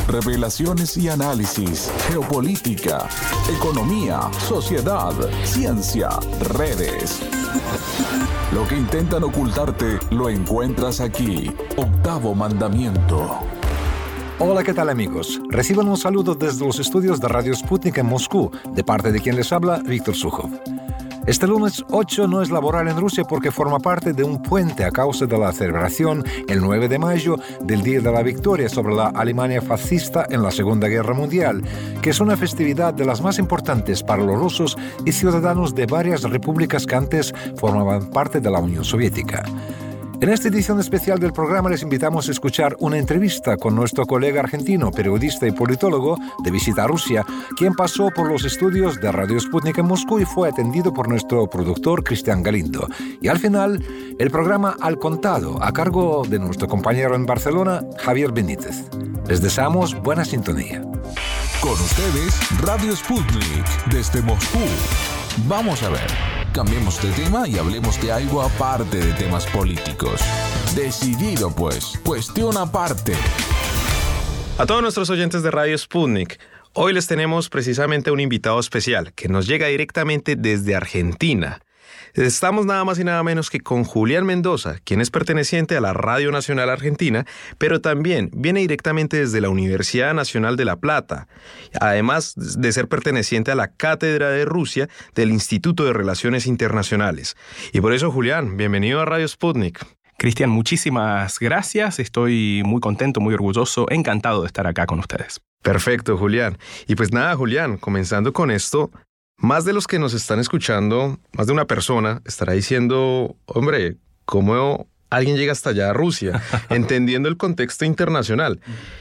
Revelaciones y análisis, geopolítica, economía, sociedad, ciencia, redes. Lo que intentan ocultarte lo encuentras aquí. Octavo Mandamiento. Hola, ¿qué tal, amigos? Reciban un saludo desde los estudios de Radio Sputnik en Moscú, de parte de quien les habla, Víctor Sukhov. Este lunes 8 no es laboral en Rusia porque forma parte de un puente a causa de la celebración, el 9 de mayo, del Día de la Victoria sobre la Alemania fascista en la Segunda Guerra Mundial, que es una festividad de las más importantes para los rusos y ciudadanos de varias repúblicas que antes formaban parte de la Unión Soviética. En esta edición especial del programa les invitamos a escuchar una entrevista con nuestro colega argentino, periodista y politólogo de visita a Rusia, quien pasó por los estudios de Radio Sputnik en Moscú y fue atendido por nuestro productor Cristian Galindo. Y al final, el programa Al Contado, a cargo de nuestro compañero en Barcelona, Javier Benítez. Les deseamos buena sintonía. Con ustedes, Radio Sputnik, desde Moscú. Vamos a ver. Cambiemos de tema y hablemos de algo aparte de temas políticos. Decidido, pues. Cuestión aparte. A todos nuestros oyentes de Radio Sputnik, hoy les tenemos precisamente un invitado especial que nos llega directamente desde Argentina. Estamos nada más y nada menos que con Julián Mendoza, quien es perteneciente a la Radio Nacional Argentina, pero también viene directamente desde la Universidad Nacional de La Plata, además de ser perteneciente a la Cátedra de Rusia del Instituto de Relaciones Internacionales. Y por eso, Julián, bienvenido a Radio Sputnik. Cristian, muchísimas gracias. Estoy muy contento, muy orgulloso, encantado de estar acá con ustedes. Perfecto, Julián. Y pues nada, Julián, comenzando con esto, más de los que nos están escuchando, más de una persona estará diciendo, hombre, ¿cómo alguien llega hasta allá a Rusia? Entendiendo el contexto internacional,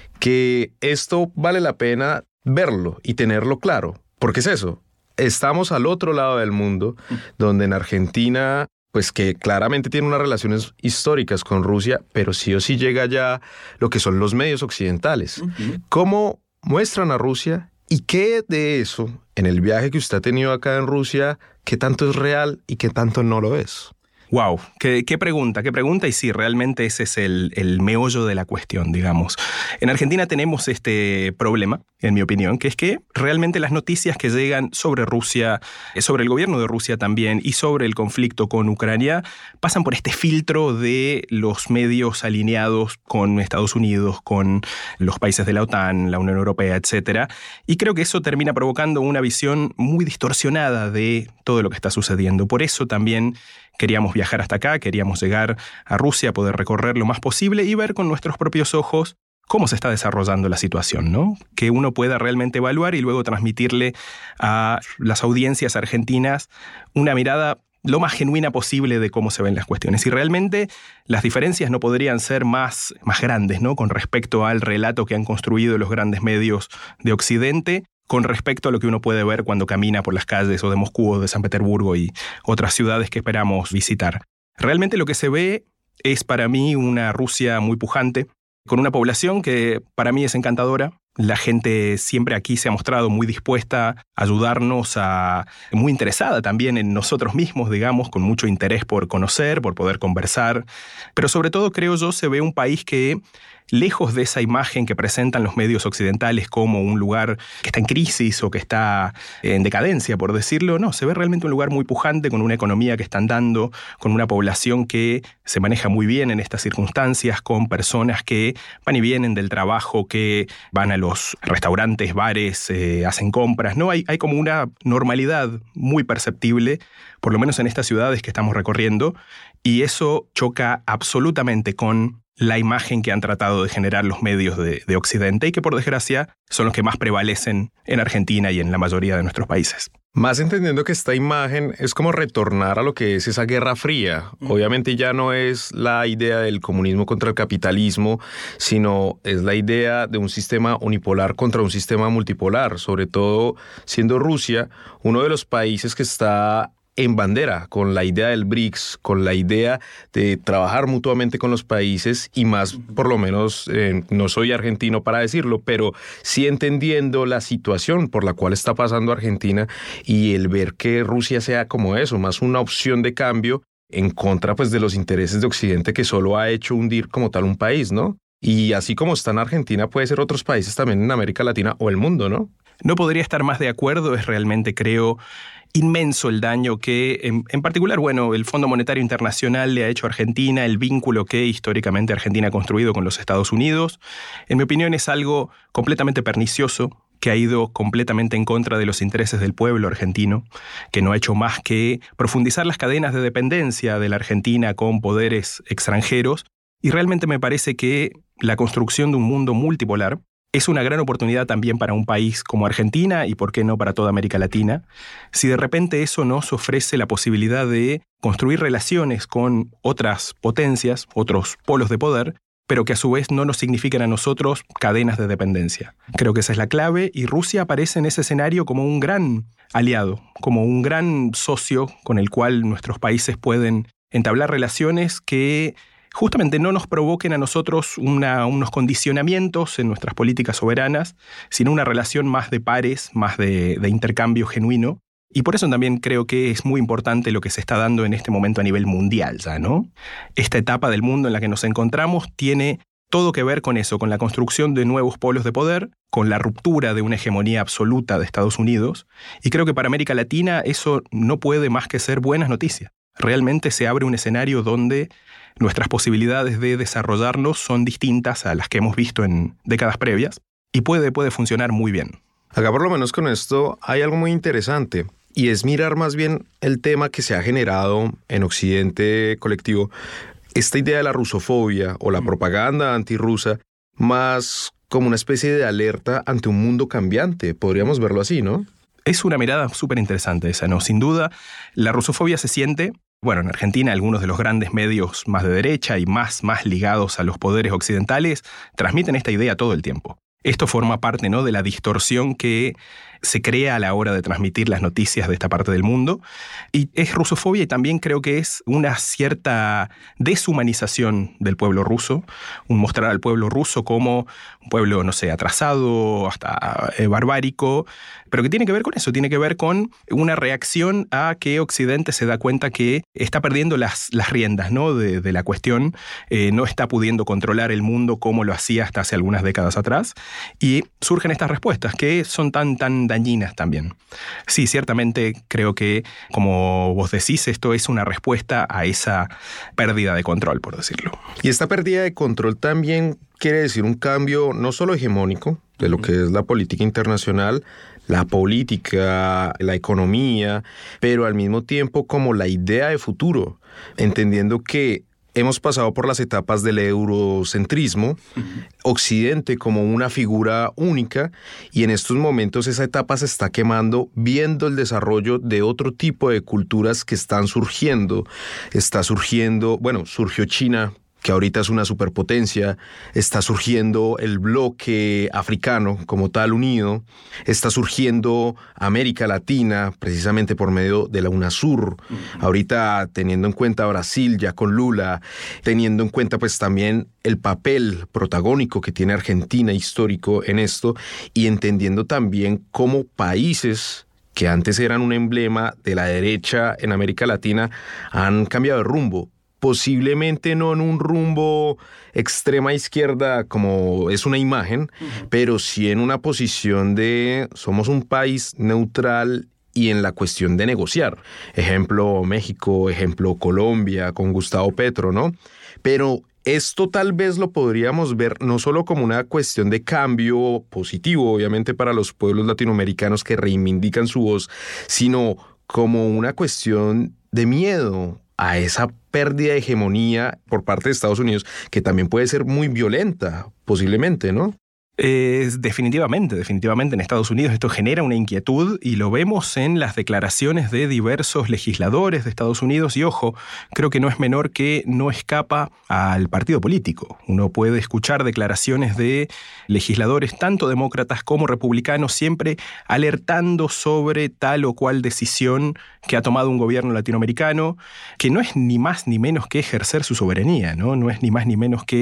que esto vale la pena verlo y tenerlo claro. Porque es eso, estamos al otro lado del mundo, donde en Argentina, pues que claramente tiene unas relaciones históricas con Rusia, pero sí o sí llega ya lo que son los medios occidentales. ¿Cómo muestran a Rusia? ¿Y qué de eso, en el viaje que usted ha tenido acá en Rusia, qué tanto es real y qué tanto no lo es? Wow, qué pregunta, y sí, realmente ese es el meollo de la cuestión, digamos. En Argentina tenemos este problema, en mi opinión, que es que realmente las noticias que llegan sobre Rusia, sobre el gobierno de Rusia también y sobre el conflicto con Ucrania, pasan por este filtro de los medios alineados con Estados Unidos, con los países de la OTAN, la Unión Europea, etc. Y creo que eso termina provocando una visión muy distorsionada de todo lo que está sucediendo. Por eso también queríamos viajar hasta acá, queríamos llegar a Rusia, poder recorrer lo más posible y ver con nuestros propios ojos cómo se está desarrollando la situación, ¿no? Que uno pueda realmente evaluar y luego transmitirle a las audiencias argentinas una mirada lo más genuina posible de cómo se ven las cuestiones. Y realmente las diferencias no podrían ser más grandes, ¿no? Con respecto al relato que han construido los grandes medios de Occidente, con respecto a lo que uno puede ver cuando camina por las calles o de Moscú o de San Petersburgo y otras ciudades que esperamos visitar. Realmente lo que se ve es para mí una Rusia muy pujante, con una población que para mí es encantadora. La gente siempre aquí se ha mostrado muy dispuesta a ayudarnos, muy interesada también en nosotros mismos, digamos, con mucho interés por conocer, por poder conversar. Pero sobre todo, creo yo, se ve un país que, lejos de esa imagen que presentan los medios occidentales como un lugar que está en crisis o que está en decadencia, por decirlo, no, se ve realmente un lugar muy pujante, con una economía que está andando, con una población que se maneja muy bien en estas circunstancias, con personas que van y vienen del trabajo, que van a los restaurantes, bares, hacen compras, ¿no? Hay como una normalidad muy perceptible, por lo menos en estas ciudades que estamos recorriendo, y eso choca absolutamente con la imagen que han tratado de generar los medios de Occidente y que, por desgracia, son los que más prevalecen en Argentina y en la mayoría de nuestros países. Más entendiendo que esta imagen es como retornar a lo que es esa Guerra Fría. Obviamente ya no es la idea del comunismo contra el capitalismo, sino es la idea de un sistema unipolar contra un sistema multipolar, sobre todo siendo Rusia uno de los países que está en bandera con la idea del BRICS, con la idea de trabajar mutuamente con los países y más, por lo menos, no soy argentino para decirlo, pero sí entendiendo la situación por la cual está pasando Argentina y el ver que Rusia sea como eso, más una opción de cambio en contra pues de los intereses de Occidente que solo ha hecho hundir como tal un país, ¿no? Y así como está en Argentina, puede ser otros países también en América Latina o el mundo, ¿no? No podría estar más de acuerdo. Es realmente, creo, inmenso el daño que, en particular, el Fondo Monetario Internacional le ha hecho a Argentina, el vínculo que históricamente Argentina ha construido con los Estados Unidos. En mi opinión, es algo completamente pernicioso, que ha ido completamente en contra de los intereses del pueblo argentino, que no ha hecho más que profundizar las cadenas de dependencia de la Argentina con poderes extranjeros. Y realmente me parece que la construcción de un mundo multipolar es una gran oportunidad también para un país como Argentina y, por qué no, para toda América Latina, si de repente eso nos ofrece la posibilidad de construir relaciones con otras potencias, otros polos de poder, pero que a su vez no nos significan a nosotros cadenas de dependencia. Creo que esa es la clave, y Rusia aparece en ese escenario como un gran aliado, como un gran socio con el cual nuestros países pueden entablar relaciones que justamente no nos provoquen a nosotros unos condicionamientos en nuestras políticas soberanas, sino una relación más de pares, más de intercambio genuino. Y por eso también creo que es muy importante lo que se está dando en este momento a nivel mundial ya, ¿no? Esta etapa del mundo en la que nos encontramos tiene todo que ver con eso, con la construcción de nuevos polos de poder, con la ruptura de una hegemonía absoluta de Estados Unidos. Y creo que para América Latina eso no puede más que ser buenas noticias. Realmente se abre un escenario donde nuestras posibilidades de desarrollarnos son distintas a las que hemos visto en décadas previas, y puede funcionar muy bien. Acá por lo menos con esto hay algo muy interesante, y es mirar más bien el tema que se ha generado en Occidente colectivo, esta idea de la rusofobia o la propaganda antirrusa, más como una especie de alerta ante un mundo cambiante. Podríamos verlo así, ¿no? Es una mirada súper interesante esa, ¿no? Sin duda, la rusofobia se siente. En Argentina algunos de los grandes medios más de derecha y más ligados a los poderes occidentales transmiten esta idea todo el tiempo. Esto forma parte, ¿no?, de la distorsión que se crea a la hora de transmitir las noticias de esta parte del mundo. Y es rusofobia, y también creo que es una cierta deshumanización del pueblo ruso, un mostrar al pueblo ruso como un pueblo, atrasado, hasta barbárico, pero que tiene que ver con eso, tiene que ver con una reacción a que Occidente se da cuenta que está perdiendo las riendas, ¿no?, de la cuestión, no está pudiendo controlar el mundo como lo hacía hasta hace algunas décadas atrás, y surgen estas respuestas que son tan dañinas también. Sí, ciertamente creo que, como vos decís, esto es una respuesta a esa pérdida de control, por decirlo. Y esta pérdida de control también quiere decir un cambio no solo hegemónico de lo que es la política internacional, la política, la economía, pero al mismo tiempo como la idea de futuro, entendiendo que hemos pasado por las etapas del eurocentrismo, Occidente como una figura única, y en estos momentos esa etapa se está quemando viendo el desarrollo de otro tipo de culturas que están surgiendo. Surgió China, que ahorita es una superpotencia, está surgiendo el bloque africano como tal unido, está surgiendo América Latina precisamente por medio de la UNASUR, ahorita teniendo en cuenta Brasil ya con Lula, teniendo en cuenta pues también el papel protagónico que tiene Argentina histórico en esto, y entendiendo también cómo países que antes eran un emblema de la derecha en América Latina han cambiado de rumbo. Posiblemente no en un rumbo extrema izquierda como es una imagen, pero sí en una posición de somos un país neutral y en la cuestión de negociar. Ejemplo México, ejemplo Colombia con Gustavo Petro, ¿no? Pero esto tal vez lo podríamos ver no solo como una cuestión de cambio positivo, obviamente para los pueblos latinoamericanos que reivindican su voz, sino como una cuestión de miedo a esa pérdida de hegemonía por parte de Estados Unidos, que también puede ser muy violenta, posiblemente, ¿no? Definitivamente en Estados Unidos esto genera una inquietud, y lo vemos en las declaraciones de diversos legisladores de Estados Unidos, y ojo, creo que no es menor que no escapa al partido político. Uno puede escuchar declaraciones de legisladores tanto demócratas como republicanos siempre alertando sobre tal o cual decisión que ha tomado un gobierno latinoamericano, que no es ni más ni menos que ejercer su soberanía, ¿no? No es ni más ni menos que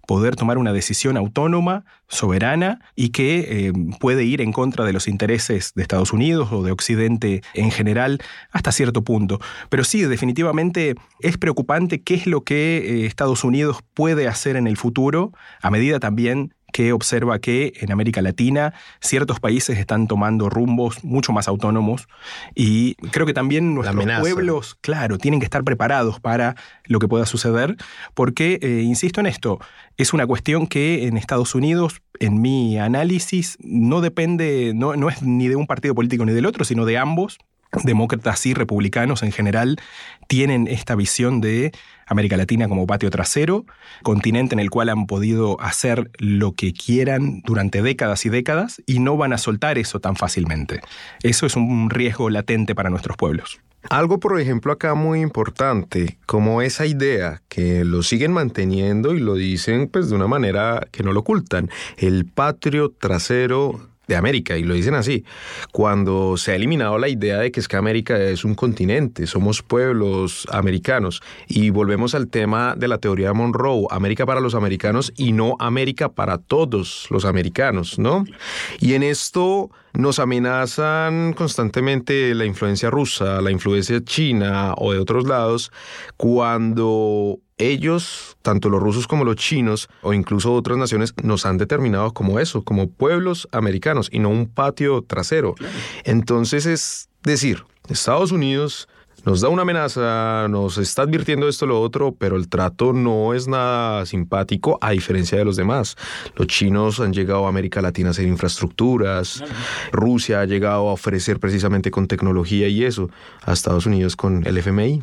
poder tomar una decisión autónoma, soberana, y que puede ir en contra de los intereses de Estados Unidos o de Occidente en general hasta cierto punto. Pero sí, definitivamente es preocupante qué es lo que Estados Unidos puede hacer en el futuro, a medida también que observa que en América Latina ciertos países están tomando rumbos mucho más autónomos, y creo que también nuestros pueblos, claro, tienen que estar preparados para lo que pueda suceder, porque, insisto en esto, es una cuestión que en Estados Unidos, en mi análisis, no depende, no es ni de un partido político ni del otro, sino de ambos. Demócratas y republicanos en general tienen esta visión de América Latina como patio trasero, continente en el cual han podido hacer lo que quieran durante décadas y décadas, y no van a soltar eso tan fácilmente. Eso es un riesgo latente para nuestros pueblos. Algo, por ejemplo, acá muy importante, como esa idea que lo siguen manteniendo y lo dicen pues de una manera que no lo ocultan, el patio trasero de América, y lo dicen así, cuando se ha eliminado la idea de que es que América es un continente, somos pueblos americanos, y volvemos al tema de la teoría de Monroe, América para los americanos y no América para todos los americanos, ¿no? Y en esto nos amenazan constantemente la influencia rusa, la influencia china o de otros lados, cuando ellos, tanto los rusos como los chinos, o incluso otras naciones, nos han determinado como eso, como pueblos americanos y no un patio trasero. Claro. Entonces es decir, Estados Unidos nos da una amenaza, nos está advirtiendo esto o lo otro, pero el trato no es nada simpático a diferencia de los demás. Los chinos han llegado a América Latina a hacer infraestructuras, Rusia ha llegado a ofrecer precisamente con tecnología y eso, a Estados Unidos con el FMI.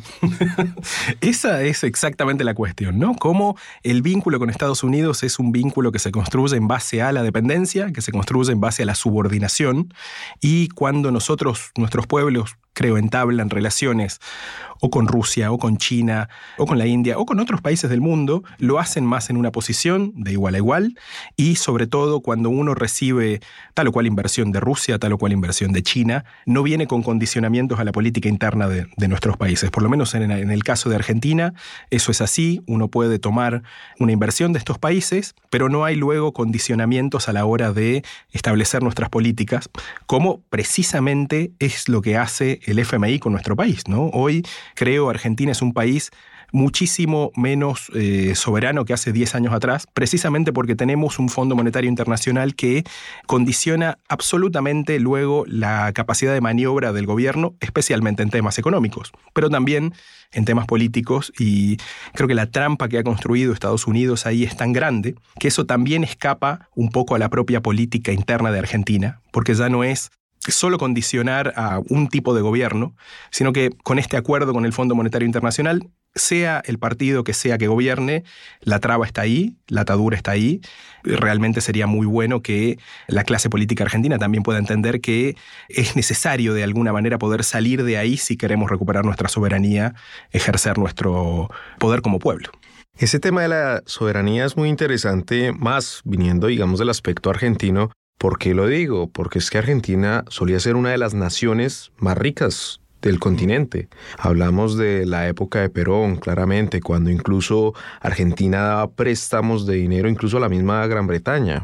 Esa es exactamente la cuestión, ¿no? Cómo el vínculo con Estados Unidos es un vínculo que se construye en base a la dependencia, que se construye en base a la subordinación, y cuando nosotros, nuestros pueblos, creo, entablan relaciones o con Rusia, o con China, o con la India, o con otros países del mundo, lo hacen más en una posición de igual a igual, y sobre todo cuando uno recibe tal o cual inversión de Rusia, tal o cual inversión de China, no viene con condicionamientos a la política interna de nuestros países. Por lo menos en el caso de Argentina, eso es así. Uno puede tomar una inversión de estos países, pero no hay luego condicionamientos a la hora de establecer nuestras políticas, como precisamente es lo que hace el FMI con nuestro país, ¿no? Hoy creo Argentina es un país muchísimo menos soberano que hace 10 años atrás, precisamente porque tenemos un Fondo Monetario Internacional que condiciona absolutamente luego la capacidad de maniobra del gobierno, especialmente en temas económicos, pero también en temas políticos, y creo que la trampa que ha construido Estados Unidos ahí es tan grande que eso también escapa un poco a la propia política interna de Argentina, porque ya no es solo condicionar a un tipo de gobierno, sino que con este acuerdo con el Fondo Monetario Internacional, sea el partido que sea que gobierne, la traba está ahí, la atadura está ahí. Realmente sería muy bueno que la clase política argentina también pueda entender que es necesario de alguna manera poder salir de ahí si queremos recuperar nuestra soberanía, ejercer nuestro poder como pueblo. Ese tema de la soberanía es muy interesante, más viniendo, digamos, del aspecto argentino. ¿Por qué lo digo? Porque es que Argentina solía ser una de las naciones más ricas del continente. Hablamos de la época de Perón, claramente, cuando incluso Argentina daba préstamos de dinero incluso a la misma Gran Bretaña.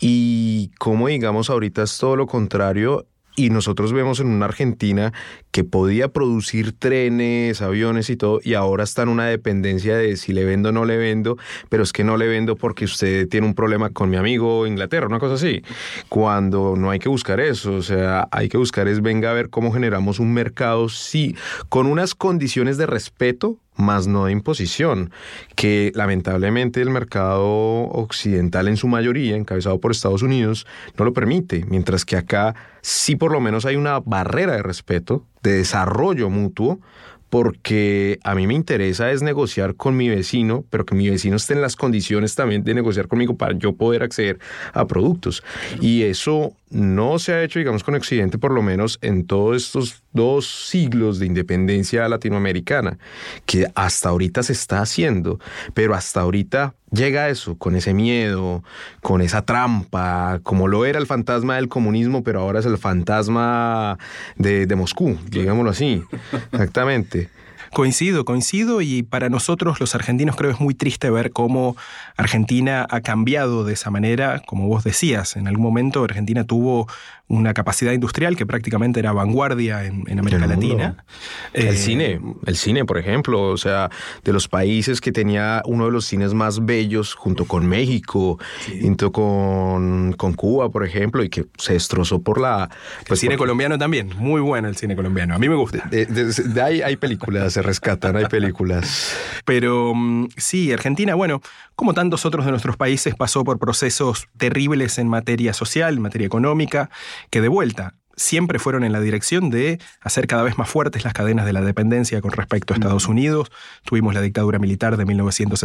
Y como digamos ahorita es todo lo contrario, y nosotros vemos en una Argentina que podía producir trenes, aviones y todo, y ahora está en una dependencia de si le vendo o no le vendo, pero es que no le vendo porque usted tiene un problema con mi amigo Inglaterra, una cosa así. Cuando no hay que buscar eso, o sea, hay que buscar es venga a ver cómo generamos un mercado, sí, con unas condiciones de respeto, más no de imposición, que lamentablemente el mercado occidental en su mayoría, encabezado por Estados Unidos, no lo permite, mientras que acá sí por lo menos hay una barrera de respeto, de desarrollo mutuo, porque a mí me interesa es negociar con mi vecino, pero que mi vecino esté en las condiciones también de negociar conmigo para yo poder acceder a productos. Y eso no se ha hecho, digamos, con Occidente, por lo menos en todos estos 2 siglos de independencia latinoamericana, que hasta ahorita se está haciendo, pero hasta ahorita llega eso, con ese miedo, con esa trampa, como lo era el fantasma del comunismo, pero ahora es el fantasma de Moscú, digámoslo así. Exactamente. Coincido, y para nosotros los argentinos creo que es muy triste ver cómo Argentina ha cambiado de esa manera. Como vos decías, en algún momento Argentina tuvo una capacidad industrial que prácticamente era vanguardia en América Latina. El cine, por ejemplo, o sea, de los países que tenía uno de los cines más bellos junto con México, junto con Cuba, por ejemplo, y que se destrozó por la... el cine colombiano también, muy bueno el cine colombiano, a mí me gusta. De ahí hay películas, se rescatan, hay películas. Pero sí, Argentina, bueno, como tantos otros de nuestros países, pasó por procesos terribles en materia social, en materia económica, que de vuelta siempre fueron en la dirección de hacer cada vez más fuertes las cadenas de la dependencia con respecto a Estados Unidos. Tuvimos la dictadura militar de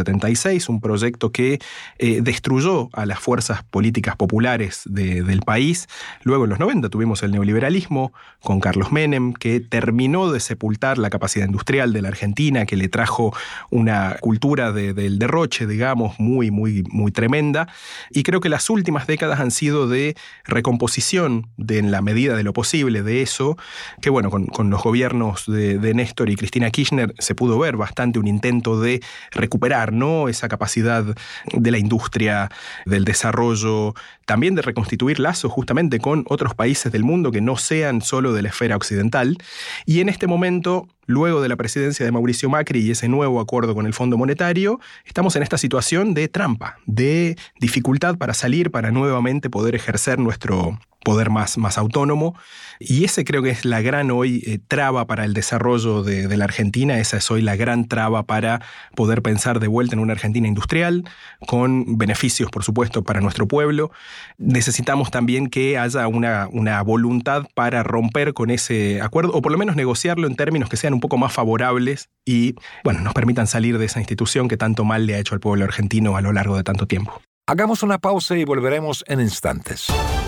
1976, un proyecto que destruyó a las fuerzas políticas populares del país. Luego en los 90 tuvimos el neoliberalismo con Carlos Menem, que terminó de sepultar la capacidad industrial de la Argentina, que le trajo una cultura del derroche, digamos, muy, muy, muy tremenda. Y creo que las últimas décadas han sido de recomposición en la medida de lo posible de eso, que bueno, con los gobiernos de Néstor y Cristina Kirchner se pudo ver bastante un intento de recuperar, ¿no?, esa capacidad de la industria, del desarrollo, también de reconstituir lazos justamente con otros países del mundo que no sean solo de la esfera occidental. Y en este momento, luego de la presidencia de Mauricio Macri y ese nuevo acuerdo con el Fondo Monetario, estamos en esta situación de trampa, de dificultad para salir, para nuevamente poder ejercer nuestro poder más autónomo. Y ese creo que es la gran hoy traba para el desarrollo de la Argentina. Esa es hoy la gran traba para poder pensar de vuelta en una Argentina industrial, con beneficios, por supuesto, para nuestro pueblo. Necesitamos también que haya una voluntad para romper con ese acuerdo, o por lo menos negociarlo en términos que sean un poco más favorables y, bueno, nos permitan salir de esa institución que tanto mal le ha hecho al pueblo argentino a lo largo de tanto tiempo. Hagamos una pausa y volveremos en instantes.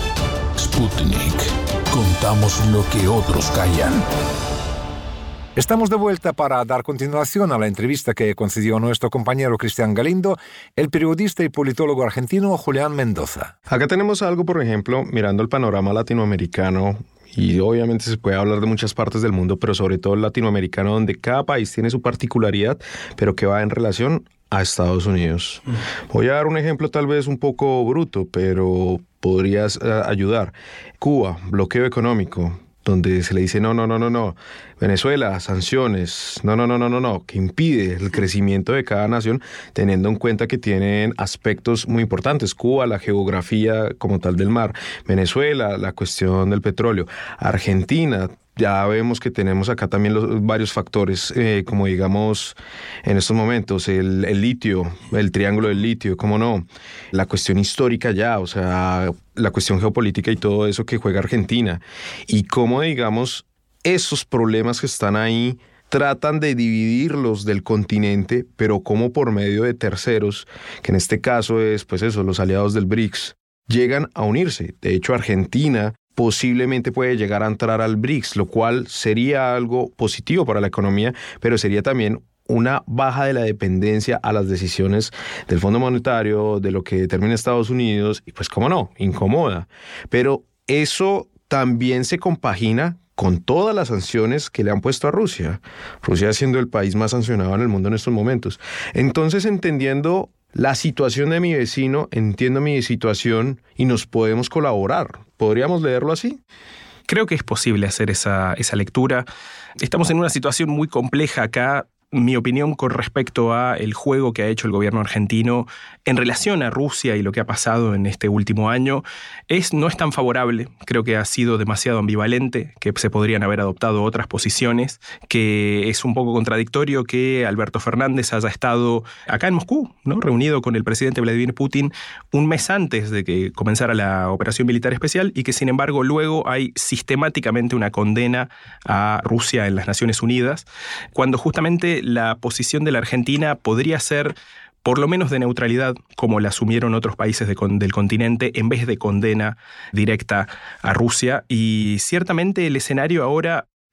Sputnik. Contamos lo que otros callan. Estamos de vuelta para dar continuación a la entrevista que concedió nuestro compañero Cristian Galindo, el periodista y politólogo argentino Julián Mendoza. Acá tenemos algo, por ejemplo, mirando el panorama latinoamericano, y obviamente se puede hablar de muchas partes del mundo, pero sobre todo el latinoamericano, donde cada país tiene su particularidad, pero que va en relación a Estados Unidos. Voy a dar un ejemplo tal vez un poco bruto, pero podrías ayudar. Cuba, bloqueo económico, donde se le dice no. Venezuela, sanciones, no, que impide el crecimiento de cada nación, teniendo en cuenta que tienen aspectos muy importantes. Cuba, la geografía como tal del mar. Venezuela, la cuestión del petróleo. Argentina, ya vemos que tenemos acá también varios factores, como digamos en estos momentos, el litio, el triángulo del litio, cómo no, la cuestión histórica ya, o sea, la cuestión geopolítica y todo eso que juega Argentina, y cómo, digamos, esos problemas que están ahí tratan de dividirlos del continente, pero como por medio de terceros, que en este caso es, pues eso, los aliados del BRICS, llegan a unirse. De hecho, Argentina posiblemente puede llegar a entrar al BRICS, lo cual sería algo positivo para la economía, pero sería también una baja de la dependencia a las decisiones del Fondo Monetario, de lo que determina Estados Unidos, y pues cómo no, incomoda. Pero eso también se compagina con todas las sanciones que le han puesto a Rusia. Rusia siendo el país más sancionado en el mundo en estos momentos. Entonces, entendiendo la situación de mi vecino, entiendo mi situación y nos podemos colaborar. ¿Podríamos leerlo así? Creo que es posible hacer esa lectura. Estamos en una situación muy compleja acá. Mi opinión con respecto a el juego que ha hecho el gobierno argentino en relación a Rusia y lo que ha pasado en este último año no es tan favorable. Creo que ha sido demasiado ambivalente, que se podrían haber adoptado otras posiciones, que es un poco contradictorio que Alberto Fernández haya estado acá en Moscú, ¿no?, reunido con el presidente Vladimir Putin un mes antes de que comenzara la operación militar especial, y que sin embargo luego hay sistemáticamente una condena a Rusia en las Naciones Unidas, cuando justamente la posición de la Argentina podría ser por lo menos de neutralidad, como la asumieron otros países del continente, en vez de condena directa a Rusia. Y ciertamente el escenario ahora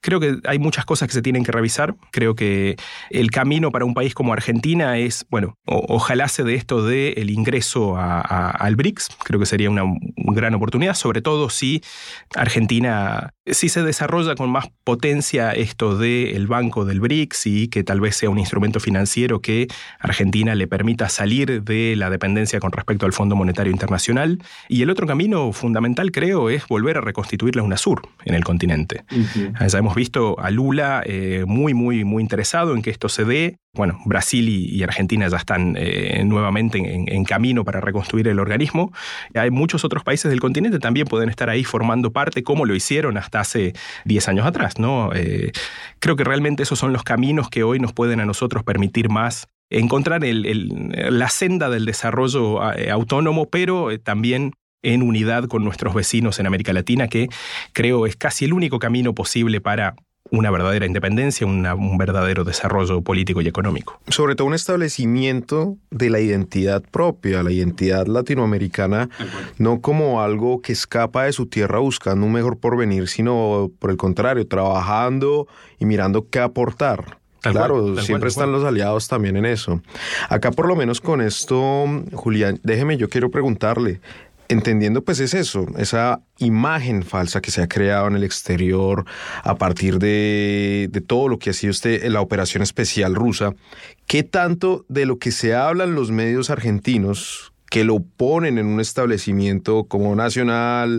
Creo que hay muchas cosas que se tienen que revisar. Creo que el camino para un país como Argentina es, bueno, ojalá se dé esto del ingreso al BRICS. Creo que sería una gran oportunidad, sobre todo si Argentina, si se desarrolla con más potencia esto del banco del BRICS y que tal vez sea un instrumento financiero que Argentina le permita salir de la dependencia con respecto al Fondo Monetario Internacional. Y el otro camino fundamental, creo, es volver a reconstituir la UNASUR en el continente. Ya hemos visto a Lula muy interesado en que esto se dé. Bueno, Brasil y Argentina ya están nuevamente en camino para reconstruir el organismo. Hay muchos otros países del continente también pueden estar ahí formando parte, como lo hicieron hasta hace 10 años atrás, ¿no? Creo que realmente esos son los caminos que hoy nos pueden a nosotros permitir más encontrar la senda del desarrollo autónomo, pero también en unidad con nuestros vecinos en América Latina, que creo es casi el único camino posible para una verdadera independencia, un verdadero desarrollo político y económico. Sobre todo un establecimiento de la identidad propia, la identidad latinoamericana, no como algo que escapa de su tierra buscando un mejor porvenir, sino por el contrario, trabajando y mirando qué aportar. Claro, siempre están los aliados también en eso. Acá por lo menos con esto, Julián, yo quiero preguntarle, entendiendo pues es eso, esa imagen falsa que se ha creado en el exterior a partir de todo lo que ha sido la operación especial rusa, ¿qué tanto de lo que se habla en los medios argentinos que lo ponen en un establecimiento como nacional,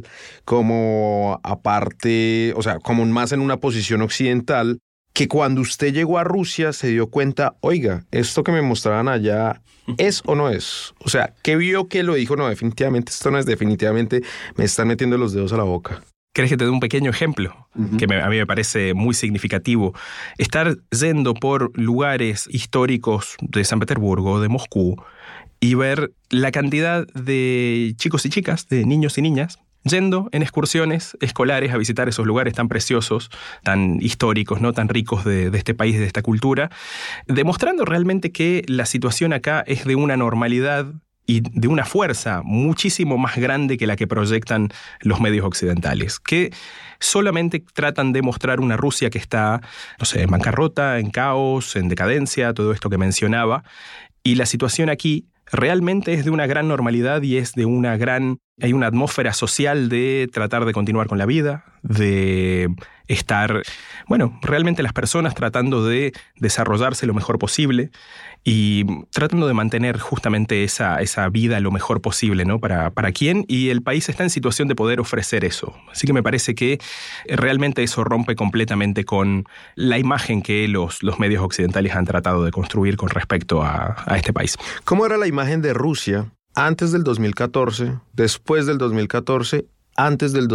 como aparte, o sea, como más en una posición occidental, que cuando usted llegó a Rusia se dio cuenta, oiga, esto que me mostraban allá, ¿es o no es? O sea, ¿qué vio que lo dijo? No, definitivamente esto no es, definitivamente me están metiendo los dedos a la boca. ¿Querés que te dé un pequeño ejemplo? Que a mí me parece muy significativo. Estar yendo por lugares históricos de San Petersburgo, de Moscú, y ver la cantidad de chicos y chicas, de niños y niñas, yendo en excursiones escolares a visitar esos lugares tan preciosos, tan históricos, ¿no? Tan ricos de este país, de esta cultura, demostrando realmente que la situación acá es de una normalidad y de una fuerza muchísimo más grande que la que proyectan los medios occidentales, que solamente tratan de mostrar una Rusia que está, no sé, en bancarrota, en caos, en decadencia, todo esto que mencionaba, y la situación aquí realmente es de una gran normalidad y es de hay una atmósfera social de tratar de continuar con la vida, de estar, bueno, realmente las personas tratando de desarrollarse lo mejor posible y tratando de mantener justamente esa vida lo mejor posible, ¿no? ¿Para quién? Y el país está en situación de poder ofrecer eso. Así que me parece que realmente eso rompe completamente con la imagen que los medios occidentales han tratado de construir con respecto a este país. ¿Cómo era la imagen de Rusia antes del 2014, después del 2014, antes del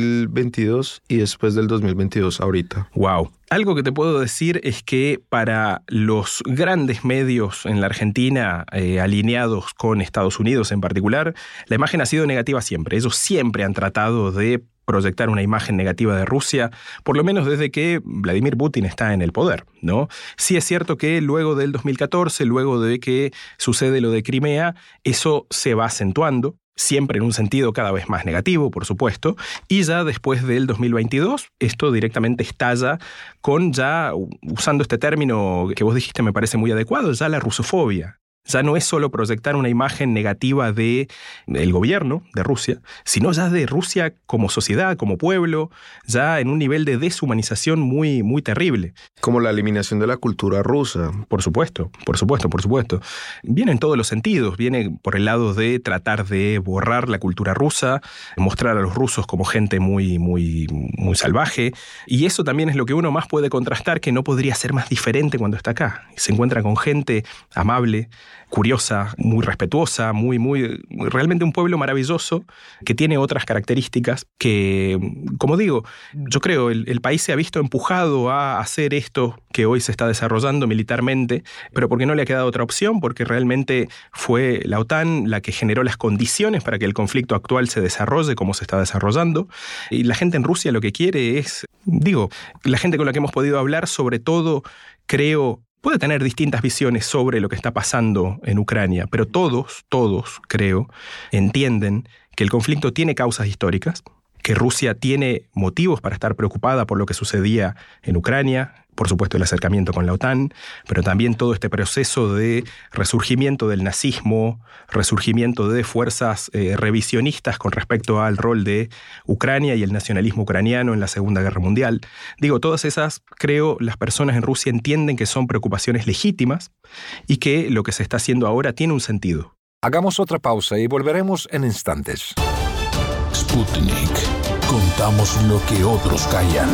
2022 y después del 2022 ahorita? Wow. Algo que te puedo decir es que para los grandes medios en la Argentina, alineados con Estados Unidos en particular, la imagen ha sido negativa siempre. Ellos siempre han tratado de proyectar una imagen negativa de Rusia, por lo menos desde que Vladimir Putin está en el poder, ¿no? Sí es cierto que luego del 2014, luego de que sucede lo de Crimea, eso se va acentuando, siempre en un sentido cada vez más negativo, por supuesto, y ya después del 2022, esto directamente estalla con ya, usando este término que vos dijiste me parece muy adecuado, ya la rusofobia. Ya no es solo proyectar una imagen negativa del gobierno de Rusia, sino ya de Rusia como sociedad, como pueblo, ya en un nivel de deshumanización muy, muy terrible. Como la eliminación de la cultura rusa. Por supuesto. Viene en todos los sentidos. Viene por el lado de tratar de borrar la cultura rusa, mostrar a los rusos como gente muy, muy, muy salvaje. Y eso también es lo que uno más puede contrastar, que no podría ser más diferente cuando está acá. Se encuentra con gente amable, curiosa, muy respetuosa, realmente un pueblo maravilloso que tiene otras características que, como digo, yo creo el país se ha visto empujado a hacer esto que hoy se está desarrollando militarmente, pero porque no le ha quedado otra opción, porque realmente fue la OTAN la que generó las condiciones para que el conflicto actual se desarrolle como se está desarrollando, y la gente en Rusia lo que quiere es, la gente con la que hemos podido hablar, sobre todo, creo, puede tener distintas visiones sobre lo que está pasando en Ucrania, pero todos, creo, entienden que el conflicto tiene causas históricas, que Rusia tiene motivos para estar preocupada por lo que sucedía en Ucrania, por supuesto el acercamiento con la OTAN, pero también todo este proceso de resurgimiento del nazismo, resurgimiento de fuerzas revisionistas con respecto al rol de Ucrania y el nacionalismo ucraniano en la Segunda Guerra Mundial. Digo, todas esas, creo, las personas en Rusia entienden que son preocupaciones legítimas y que lo que se está haciendo ahora tiene un sentido. Hagamos otra pausa y volveremos en instantes. Sputnik. Contamos lo que otros callan.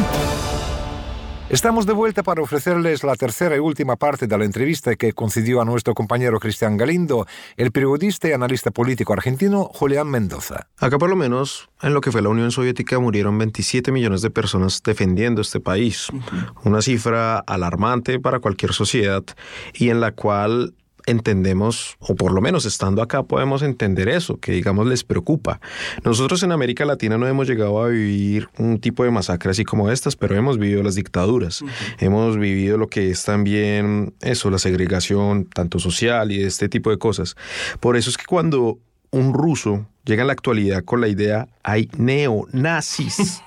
Estamos de vuelta para ofrecerles la tercera y última parte de la entrevista que concedió a nuestro compañero Cristian Galindo, el periodista y analista político argentino Julián Mendoza. Acá por lo menos en lo que fue la Unión Soviética murieron 27 millones de personas defendiendo este país. Una cifra alarmante para cualquier sociedad y en la cual entendemos, o por lo menos estando acá podemos entender eso, que digamos les preocupa. Nosotros en América Latina no hemos llegado a vivir un tipo de masacre así como estas, pero hemos vivido las dictaduras, hemos vivido lo que es también eso, la segregación tanto social y de este tipo de cosas. Por eso es que cuando un ruso llega en la actualidad con la idea, hay neonazis,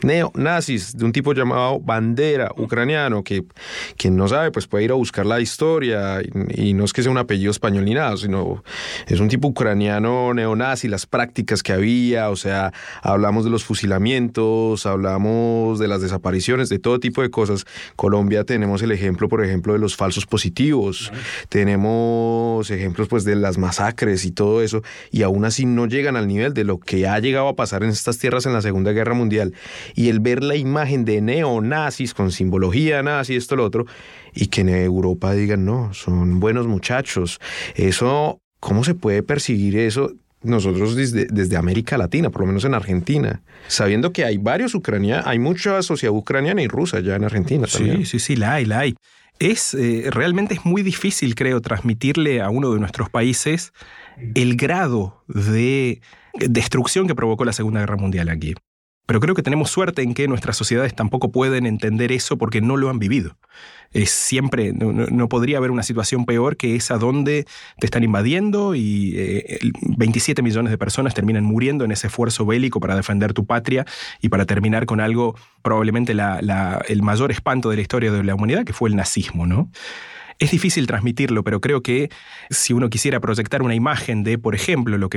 de un tipo llamado Bandera, ucraniano, que quien no sabe pues puede ir a buscar la historia y no es que sea un apellido español ni nada, sino es un tipo ucraniano neonazi, las prácticas que había, o sea, hablamos de los fusilamientos, hablamos de las desapariciones, de todo tipo de cosas. Colombia tenemos el ejemplo, por ejemplo, de los falsos positivos, tenemos ejemplos pues de las masacres y todo eso, y aún así no llegan al nivel de lo que ha llegado a pasar en estas tierras en la Segunda Guerra Mundial. Y el ver la imagen de neonazis con simbología nazi, esto, lo otro, y que en Europa digan, no, son buenos muchachos. Eso, ¿cómo se puede percibir eso? Nosotros desde América Latina, por lo menos en Argentina, sabiendo que hay varios ucranianos, hay mucha sociedad ucraniana y rusa ya en Argentina también. Sí, la hay. Realmente es muy difícil, creo, transmitirle a uno de nuestros países el grado de destrucción que provocó la Segunda Guerra Mundial aquí. Pero creo que tenemos suerte en que nuestras sociedades tampoco pueden entender eso porque no lo han vivido. Siempre, no podría haber una situación peor que esa donde te están invadiendo y 27 millones de personas terminan muriendo en ese esfuerzo bélico para defender tu patria y para terminar con algo, probablemente el mayor espanto de la historia de la humanidad, que fue el nazismo, ¿no? Es difícil transmitirlo, pero creo que si uno quisiera proyectar una imagen de, por ejemplo, lo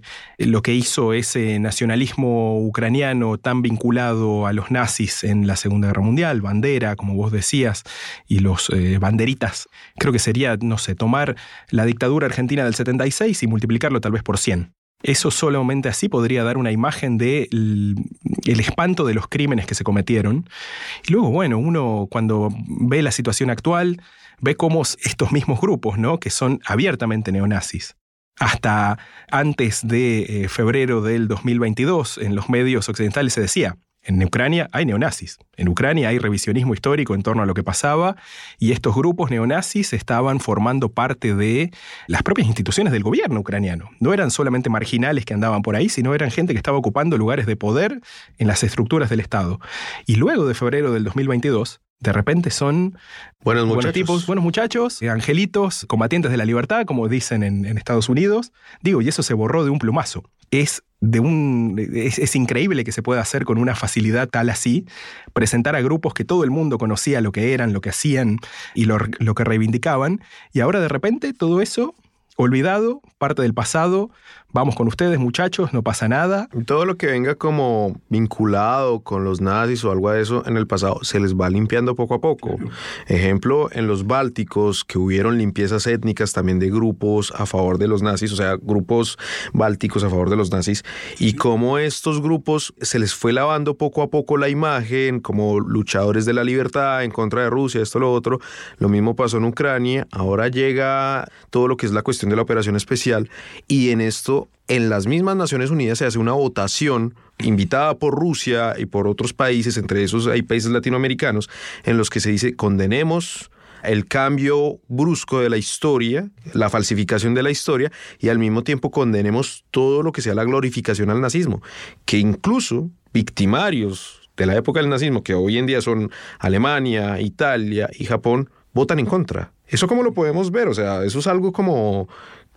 que hizo ese nacionalismo ucraniano tan vinculado a los nazis en la Segunda Guerra Mundial, Bandera, como vos decías, y los banderitas, creo que sería, no sé, tomar la dictadura argentina del 76 y multiplicarlo tal vez por 100. Eso solamente así podría dar una imagen del espanto de los crímenes que se cometieron. Y luego, bueno, uno cuando ve la situación actual, ve cómo estos mismos grupos, ¿no?, que son abiertamente neonazis. Hasta antes de febrero del 2022, en los medios occidentales se decía, en Ucrania hay neonazis, en Ucrania hay revisionismo histórico en torno a lo que pasaba, y estos grupos neonazis estaban formando parte de las propias instituciones del gobierno ucraniano. No eran solamente marginales que andaban por ahí, sino eran gente que estaba ocupando lugares de poder en las estructuras del Estado. Y luego de febrero del 2022, de repente son buenos muchachos, angelitos, combatientes de la libertad, como dicen en Estados Unidos. Digo, y eso se borró de un plumazo. Es increíble que se pueda hacer con una facilidad tal así, presentar a grupos que todo el mundo conocía lo que eran, lo que hacían y lo que reivindicaban, y ahora de repente todo eso olvidado, parte del pasado. Vamos con ustedes, muchachos, no pasa nada. Todo lo que venga como vinculado con los nazis o algo de eso en el pasado se les va limpiando poco a poco. Ejemplo, en los bálticos, que hubieron limpiezas étnicas también de grupos a favor de los nazis, o sea, grupos bálticos a favor de los nazis, y cómo estos grupos se les fue lavando poco a poco la imagen como luchadores de la libertad en contra de Rusia, esto, lo otro. Lo mismo pasó en Ucrania. Ahora llega todo lo que es la cuestión de la operación especial, y en esto, en las mismas Naciones Unidas se hace una votación invitada por Rusia y por otros países, entre esos hay países latinoamericanos, en los que se dice condenemos el cambio brusco de la historia, la falsificación de la historia, y al mismo tiempo condenemos todo lo que sea la glorificación al nazismo, que incluso victimarios de la época del nazismo, que hoy en día son Alemania, Italia y Japón, votan en contra. ¿Eso cómo lo podemos ver? O sea, eso es algo como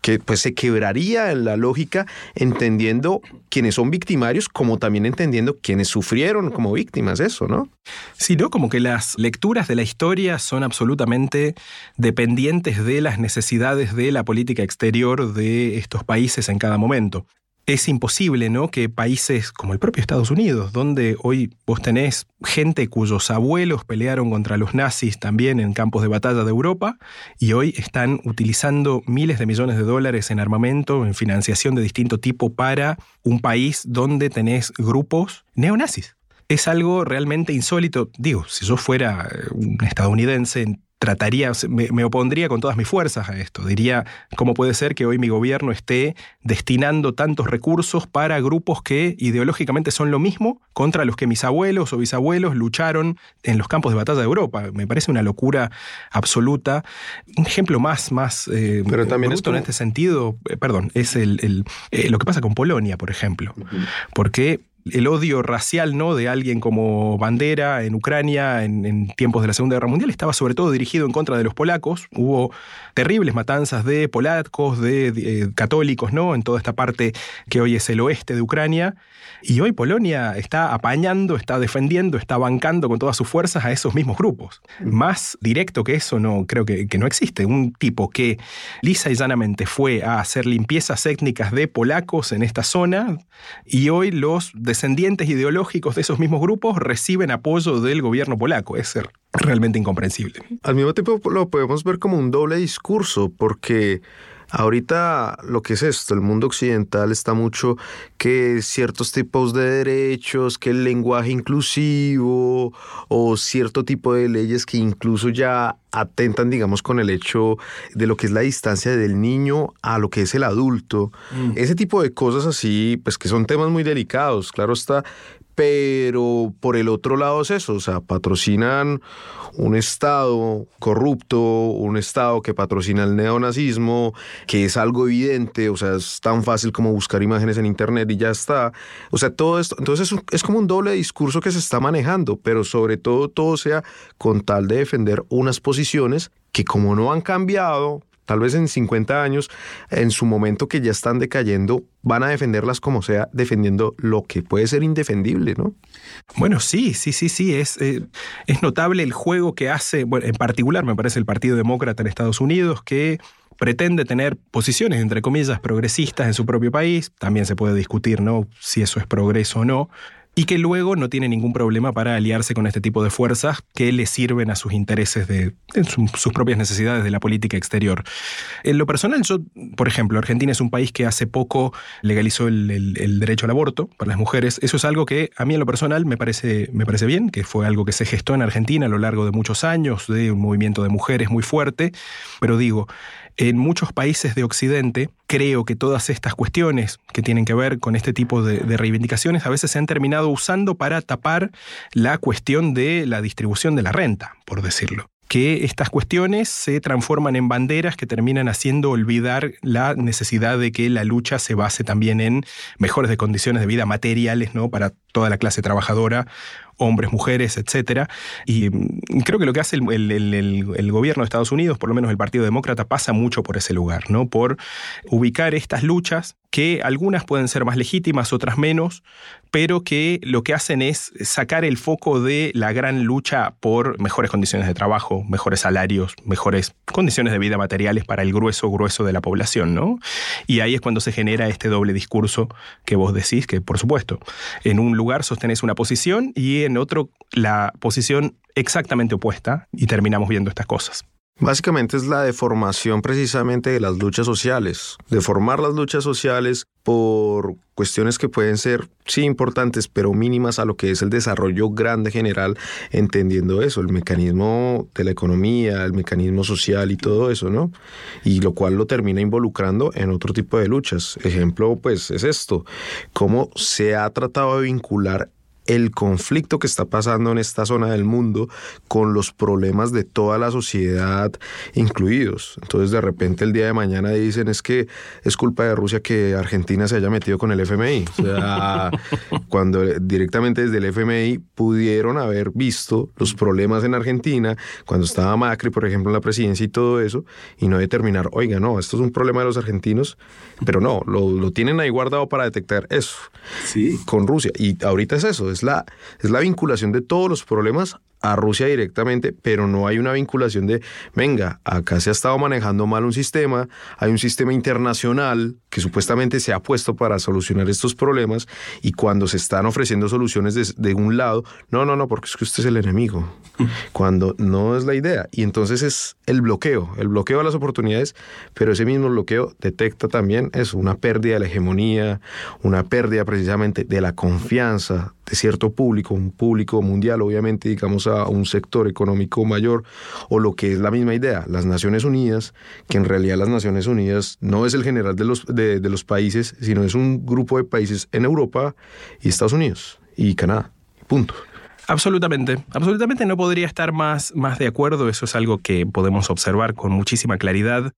que pues se quebraría en la lógica, entendiendo quiénes son victimarios, como también entendiendo quiénes sufrieron como víctimas, eso, ¿no? Sí, ¿no? Como que las lecturas de la historia son absolutamente dependientes de las necesidades de la política exterior de estos países en cada momento. Es imposible, ¿no?, que países como el propio Estados Unidos, donde hoy vos tenés gente cuyos abuelos pelearon contra los nazis también en campos de batalla de Europa y hoy están utilizando miles de millones de dólares en armamento, en financiación de distinto tipo para un país donde tenés grupos neonazis. Es algo realmente insólito. Digo, si yo fuera un estadounidense, me opondría con todas mis fuerzas a esto. Diría, ¿cómo puede ser que hoy mi gobierno esté destinando tantos recursos para grupos que ideológicamente son lo mismo contra los que mis abuelos o bisabuelos lucharon en los campos de batalla de Europa? Me parece una locura absoluta. Un ejemplo más pero también bruto en este sentido, es lo que pasa con Polonia, por ejemplo. Porque el odio racial, ¿no?, de alguien como Bandera en Ucrania en tiempos de la Segunda Guerra Mundial estaba sobre todo dirigido en contra de los polacos. Hubo terribles matanzas de polacos, de católicos, ¿no?, en toda esta parte que hoy es el oeste de Ucrania. Y hoy Polonia está apañando, está defendiendo, está bancando con todas sus fuerzas a esos mismos grupos. Más directo que eso creo que no existe. Un tipo que lisa y llanamente fue a hacer limpiezas étnicas de polacos en esta zona y hoy los descendientes ideológicos de esos mismos grupos reciben apoyo del gobierno polaco. Es realmente incomprensible. Al mismo tiempo lo podemos ver como un doble discurso, porque ahorita lo que es esto, el mundo occidental está mucho que ciertos tipos de derechos, que el lenguaje inclusivo o cierto tipo de leyes que incluso ya atentan, digamos, con el hecho de lo que es la distancia del niño a lo que es el adulto. Ese tipo de cosas así, pues que son temas muy delicados, claro está. Pero por el otro lado es eso, o sea, patrocinan un Estado corrupto, un Estado que patrocina el neonazismo, que es algo evidente, o sea, es tan fácil como buscar imágenes en internet y ya está. O sea, todo esto, entonces es como un doble discurso que se está manejando, pero sobre todo sea con tal de defender unas posiciones que como no han cambiado, tal vez en 50 años, en su momento que ya están decayendo, van a defenderlas como sea, defendiendo lo que puede ser indefendible, ¿no? Bueno, sí. Es notable el juego que hace, en particular me parece el Partido Demócrata en Estados Unidos, que pretende tener posiciones, entre comillas, progresistas en su propio país. También se puede discutir, ¿no?, si eso es progreso o no. Y que luego no tiene ningún problema para aliarse con este tipo de fuerzas que le sirven a sus intereses en sus propias necesidades de la política exterior. En lo personal, por ejemplo, Argentina es un país que hace poco legalizó el derecho al aborto para las mujeres. Eso es algo que a mí en lo personal me parece bien, que fue algo que se gestó en Argentina a lo largo de muchos años, de un movimiento de mujeres muy fuerte. Pero digo, en muchos países de Occidente, creo que todas estas cuestiones que tienen que ver con este tipo de reivindicaciones a veces se han terminado usando para tapar la cuestión de la distribución de la renta, por decirlo. Que estas cuestiones se transforman en banderas que terminan haciendo olvidar la necesidad de que la lucha se base también en mejores condiciones de vida materiales, ¿no?, para toda la clase trabajadora, hombres, mujeres, etcétera. Y creo que lo que hace el gobierno de Estados Unidos, por lo menos el Partido Demócrata, pasa mucho por ese lugar, ¿no?, por ubicar estas luchas, que algunas pueden ser más legítimas, otras menos, pero que lo que hacen es sacar el foco de la gran lucha por mejores condiciones de trabajo, mejores salarios, mejores condiciones de vida materiales para el grueso de la población, ¿no? Y ahí es cuando se genera este doble discurso que vos decís, que por supuesto, en un lugar sostenés una posición y en otro la posición exactamente opuesta y terminamos viendo estas cosas. Básicamente es la deformación precisamente de las luchas sociales, deformar las luchas sociales por cuestiones que pueden ser, sí, importantes, pero mínimas a lo que es el desarrollo grande general, entendiendo eso, el mecanismo de la economía, el mecanismo social y todo eso, ¿no? Y lo cual lo termina involucrando en otro tipo de luchas. Ejemplo, pues, es esto, cómo se ha tratado de vincular el conflicto que está pasando en esta zona del mundo con los problemas de toda la sociedad incluidos. Entonces de repente el día de mañana dicen es que es culpa de Rusia que Argentina se haya metido con el FMI. O sea, cuando directamente desde el FMI pudieron haber visto los problemas en Argentina, cuando estaba Macri, por ejemplo, en la presidencia y todo eso, y no determinar, oiga, no, esto es un problema de los argentinos, pero no, lo tienen ahí guardado para detectar eso con Rusia. Y ahorita es eso, es la vinculación de todos los problemas a Rusia directamente, pero no hay una vinculación de, venga, acá se ha estado manejando mal un sistema, hay un sistema internacional que supuestamente se ha puesto para solucionar estos problemas, y cuando se están ofreciendo soluciones de un lado, no, porque es que usted es el enemigo, cuando no es la idea. Y entonces es el bloqueo a las oportunidades, pero ese mismo bloqueo detecta también una pérdida de la hegemonía, una pérdida precisamente de la confianza de cierto público, un público mundial, obviamente, digamos, a un sector económico mayor, o lo que es la misma idea, las Naciones Unidas, que en realidad las Naciones Unidas no es el general de los países, sino es un grupo de países en Europa y Estados Unidos y Canadá, punto. Absolutamente no podría estar más de acuerdo. Eso es algo que podemos observar con muchísima claridad.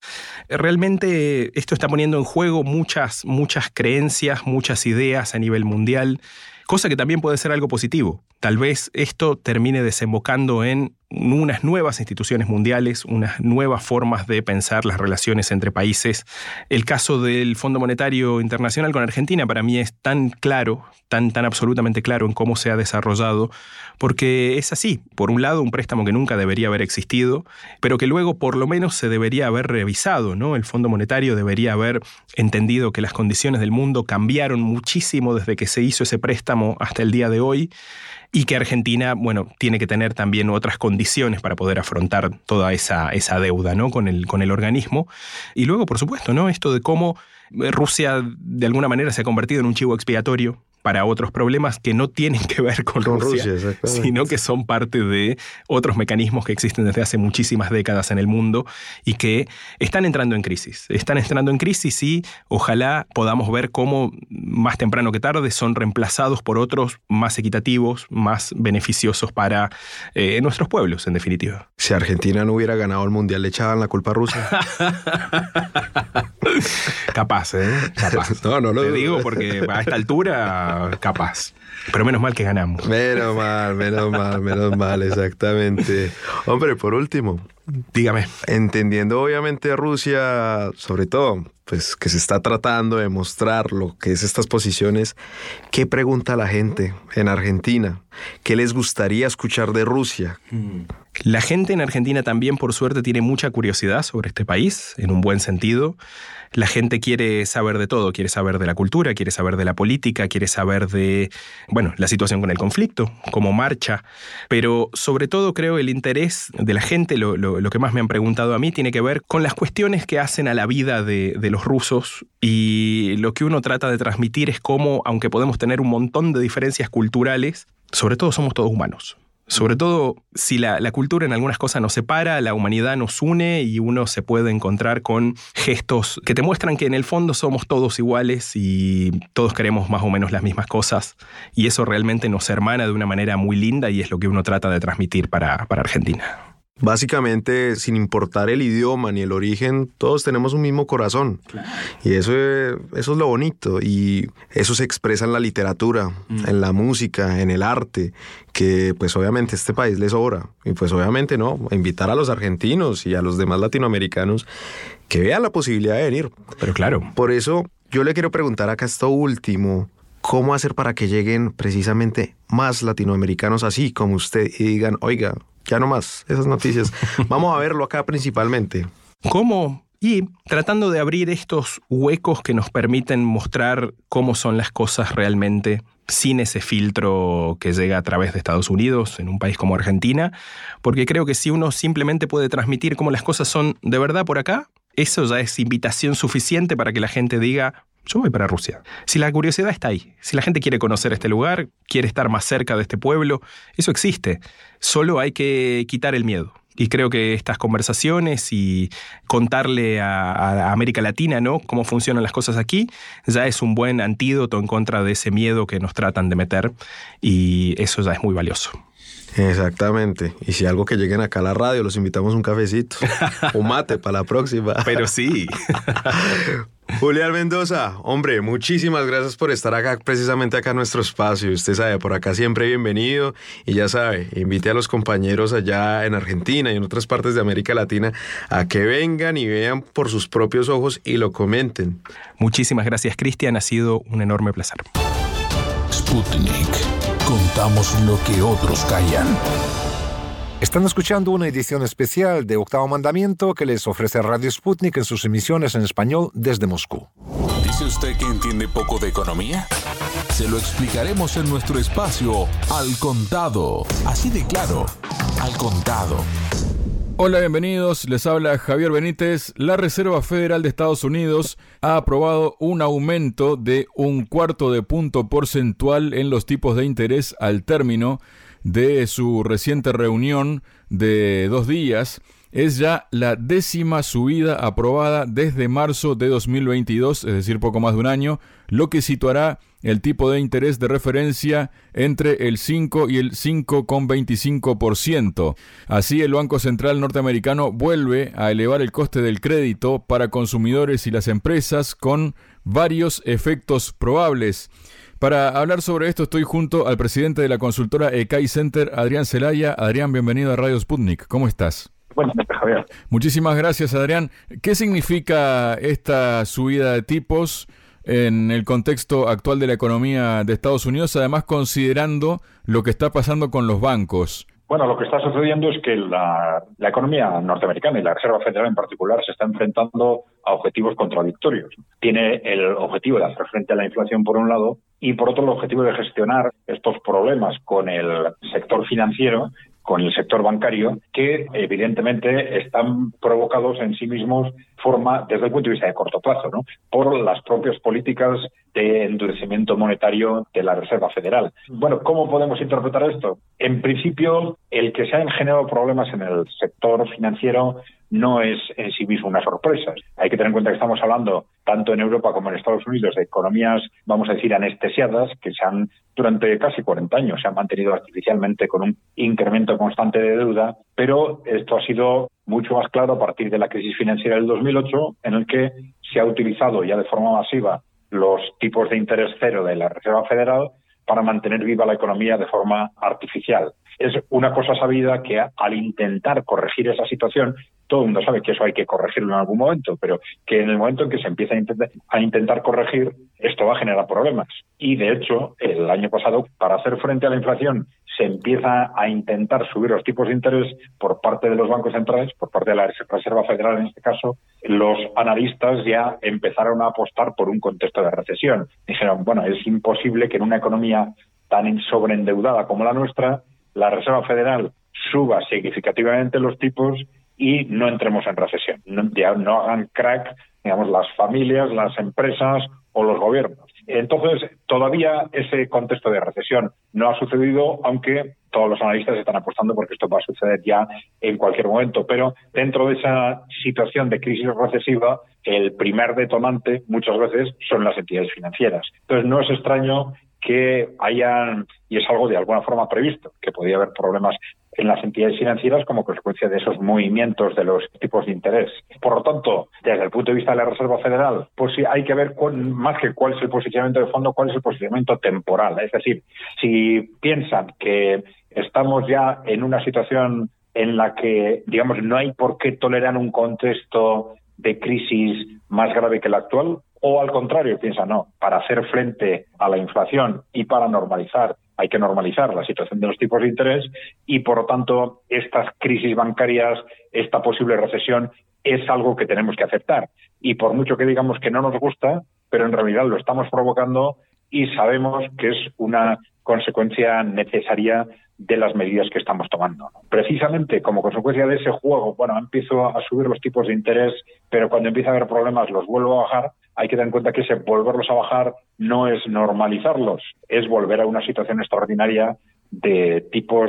Realmente esto está poniendo en juego muchas creencias, muchas ideas a nivel mundial, cosa que también puede ser algo positivo. Tal vez esto termine desembocando en unas nuevas instituciones mundiales, unas nuevas formas de pensar las relaciones entre países. El caso del Fondo Monetario Internacional con Argentina para mí es tan claro, tan absolutamente claro en cómo se ha desarrollado, porque es así. Por un lado, un préstamo que nunca debería haber existido, pero que luego por lo menos se debería haber revisado, ¿no? El Fondo Monetario debería haber entendido que las condiciones del mundo cambiaron muchísimo desde que se hizo ese préstamo hasta el día de hoy, y que Argentina, tiene que tener también otras condiciones para poder afrontar toda esa deuda, ¿no? con el organismo. Y luego, por supuesto, ¿no? Esto de cómo Rusia de alguna manera se ha convertido en un chivo expiatorio para otros problemas que no tienen que ver con Rusia, sino que son parte de otros mecanismos que existen desde hace muchísimas décadas en el mundo y que están entrando en crisis. Y ojalá podamos ver cómo más temprano que tarde son reemplazados por otros más equitativos, más beneficiosos para nuestros pueblos, en definitiva. Si Argentina no hubiera ganado el Mundial, ¿le echaban la culpa a Rusia? Capaz. No lo digo porque a esta altura capaz. Pero menos mal que ganamos. Menos mal, exactamente. Hombre, por último, dígame. Entendiendo obviamente a Rusia, sobre todo, pues que se está tratando de mostrar lo que es estas posiciones, ¿qué pregunta la gente en Argentina? ¿Qué les gustaría escuchar de Rusia? La gente en Argentina también, por suerte, tiene mucha curiosidad sobre este país, en un buen sentido. La gente quiere saber de todo, quiere saber de la cultura, quiere saber de la política, quiere saber de, la situación con el conflicto, cómo marcha. Pero sobre todo creo el interés de la gente, lo que más me han preguntado a mí, tiene que ver con las cuestiones que hacen a la vida de los rusos, y lo que uno trata de transmitir es cómo, aunque podemos tener un montón de diferencias culturales, sobre todo somos todos humanos. Sobre todo, si la cultura en algunas cosas nos separa, la humanidad nos une y uno se puede encontrar con gestos que te muestran que en el fondo somos todos iguales y todos queremos más o menos las mismas cosas. Y eso realmente nos hermana de una manera muy linda y es lo que uno trata de transmitir para Argentina. Básicamente, sin importar el idioma ni el origen, todos tenemos un mismo corazón. Claro. Y eso es lo bonito. Y eso se expresa en la literatura, en la música, en el arte, que pues obviamente a este país le sobra. Y pues obviamente invitar a los argentinos y a los demás latinoamericanos que vean la posibilidad de venir. Pero claro. Por eso yo le quiero preguntar acá esto último. ¿Cómo hacer para que lleguen precisamente más latinoamericanos así como usted y digan, oiga, ya no más esas noticias, vamos a verlo acá principalmente? ¿Cómo? Y tratando de abrir estos huecos que nos permiten mostrar cómo son las cosas realmente sin ese filtro que llega a través de Estados Unidos en un país como Argentina, porque creo que si uno simplemente puede transmitir cómo las cosas son de verdad por acá, eso ya es invitación suficiente para que la gente diga, yo voy para Rusia. Si la curiosidad está ahí, si la gente quiere conocer este lugar, quiere estar más cerca de este pueblo, eso existe. Solo hay que quitar el miedo. Y creo que estas conversaciones y contarle a América Latina, ¿no?, cómo funcionan las cosas aquí, ya es un buen antídoto en contra de ese miedo que nos tratan de meter, y eso ya es muy valioso. Exactamente. Y si algo que lleguen acá a la radio, los invitamos a un cafecito. Un mate para la próxima. Pero sí. Julián Mendoza, hombre, muchísimas gracias por estar acá, precisamente acá en nuestro espacio. Usted sabe, por acá siempre bienvenido. Y ya sabe, invite a los compañeros allá en Argentina y en otras partes de América Latina a que vengan y vean por sus propios ojos y lo comenten. Muchísimas gracias, Cristian. Ha sido un enorme placer. Sputnik. Contamos lo que otros callan. Están escuchando una edición especial de Octavo Mandamiento que les ofrece Radio Sputnik en sus emisiones en español desde Moscú. ¿Dice usted que entiende poco de economía? Se lo explicaremos en nuestro espacio Al Contado. Así de claro, Al Contado. Hola, bienvenidos. Les habla Javier Benítez. La Reserva Federal de Estados Unidos ha aprobado un aumento de 0,25 punto porcentual en los tipos de interés al término de su reciente reunión de 2 días. Es ya la 10ª subida aprobada desde marzo de 2022, es decir, poco más de un año, lo que situará el tipo de interés de referencia entre el 5 y el 5,25%. Así, el Banco Central norteamericano vuelve a elevar el coste del crédito para consumidores y las empresas con varios efectos probables. Para hablar sobre esto estoy junto al presidente de la consultora ECAI Center, Adrián Celaya. Adrián, bienvenido a Radio Sputnik. ¿Cómo estás? Buenas noches, Javier. Muchísimas gracias, Adrián. ¿Qué significa esta subida de tipos en el contexto actual de la economía de Estados Unidos, además considerando lo que está pasando con los bancos? Bueno, lo que está sucediendo es que la economía norteamericana y la Reserva Federal en particular se está enfrentando a objetivos contradictorios. Tiene el objetivo de hacer frente a la inflación por un lado y por otro el objetivo de gestionar estos problemas con el sector financiero, con el sector bancario, que evidentemente están provocados en sí mismos desde el punto de vista de corto plazo, ¿no?, por las propias políticas de endurecimiento monetario de la Reserva Federal. Bueno, ¿cómo podemos interpretar esto? En principio, el que se han generado problemas en el sector financiero no es en sí mismo una sorpresa. Hay que tener en cuenta que estamos hablando, tanto en Europa como en Estados Unidos, de economías, vamos a decir, anestesiadas, que durante casi 40 años se han mantenido artificialmente con un incremento constante de deuda, pero esto ha sido mucho más claro a partir de la crisis financiera del 2008, en el que se ha utilizado ya de forma masiva los tipos de interés cero de la Reserva Federal para mantener viva la economía de forma artificial. Es una cosa sabida que al intentar corregir esa situación, todo el mundo sabe que eso hay que corregirlo en algún momento, pero que en el momento en que se empieza a intentar corregir, esto va a generar problemas. Y de hecho, el año pasado, para hacer frente a la inflación, se empieza a intentar subir los tipos de interés por parte de los bancos centrales, por parte de la Reserva Federal en este caso. Los analistas ya empezaron a apostar por un contexto de recesión. Dijeron, bueno, es imposible que en una economía tan sobreendeudada como la nuestra, la Reserva Federal suba significativamente los tipos y no entremos en recesión. No hagan crack, digamos, las familias, las empresas o los gobiernos. Entonces, todavía ese contexto de recesión no ha sucedido, aunque todos los analistas están apostando porque esto va a suceder ya en cualquier momento. Pero dentro de esa situación de crisis recesiva, el primer detonante muchas veces son las entidades financieras. Entonces, no es extraño que hayan, y es algo de alguna forma previsto, que podía haber problemas en las entidades financieras como consecuencia de esos movimientos de los tipos de interés. Por lo tanto, desde el punto de vista de la Reserva Federal, pues sí hay que ver más que cuál es el posicionamiento de fondo, cuál es el posicionamiento temporal. Es decir, si piensan que estamos ya en una situación en la que, digamos, no hay por qué tolerar un contexto de crisis más grave que el actual, o al contrario, piensan, no, para hacer frente a la inflación y para normalizar, hay que normalizar la situación de los tipos de interés y, por lo tanto, estas crisis bancarias, esta posible recesión, es algo que tenemos que aceptar. Y por mucho que digamos que no nos gusta, pero en realidad lo estamos provocando y sabemos que es una consecuencia necesaria de las medidas que estamos tomando, ¿no? Precisamente como consecuencia de ese juego, bueno, empiezo a subir los tipos de interés, pero cuando empieza a haber problemas los vuelvo a bajar. Hay que tener en cuenta que ese volverlos a bajar no es normalizarlos, es volver a una situación extraordinaria de tipos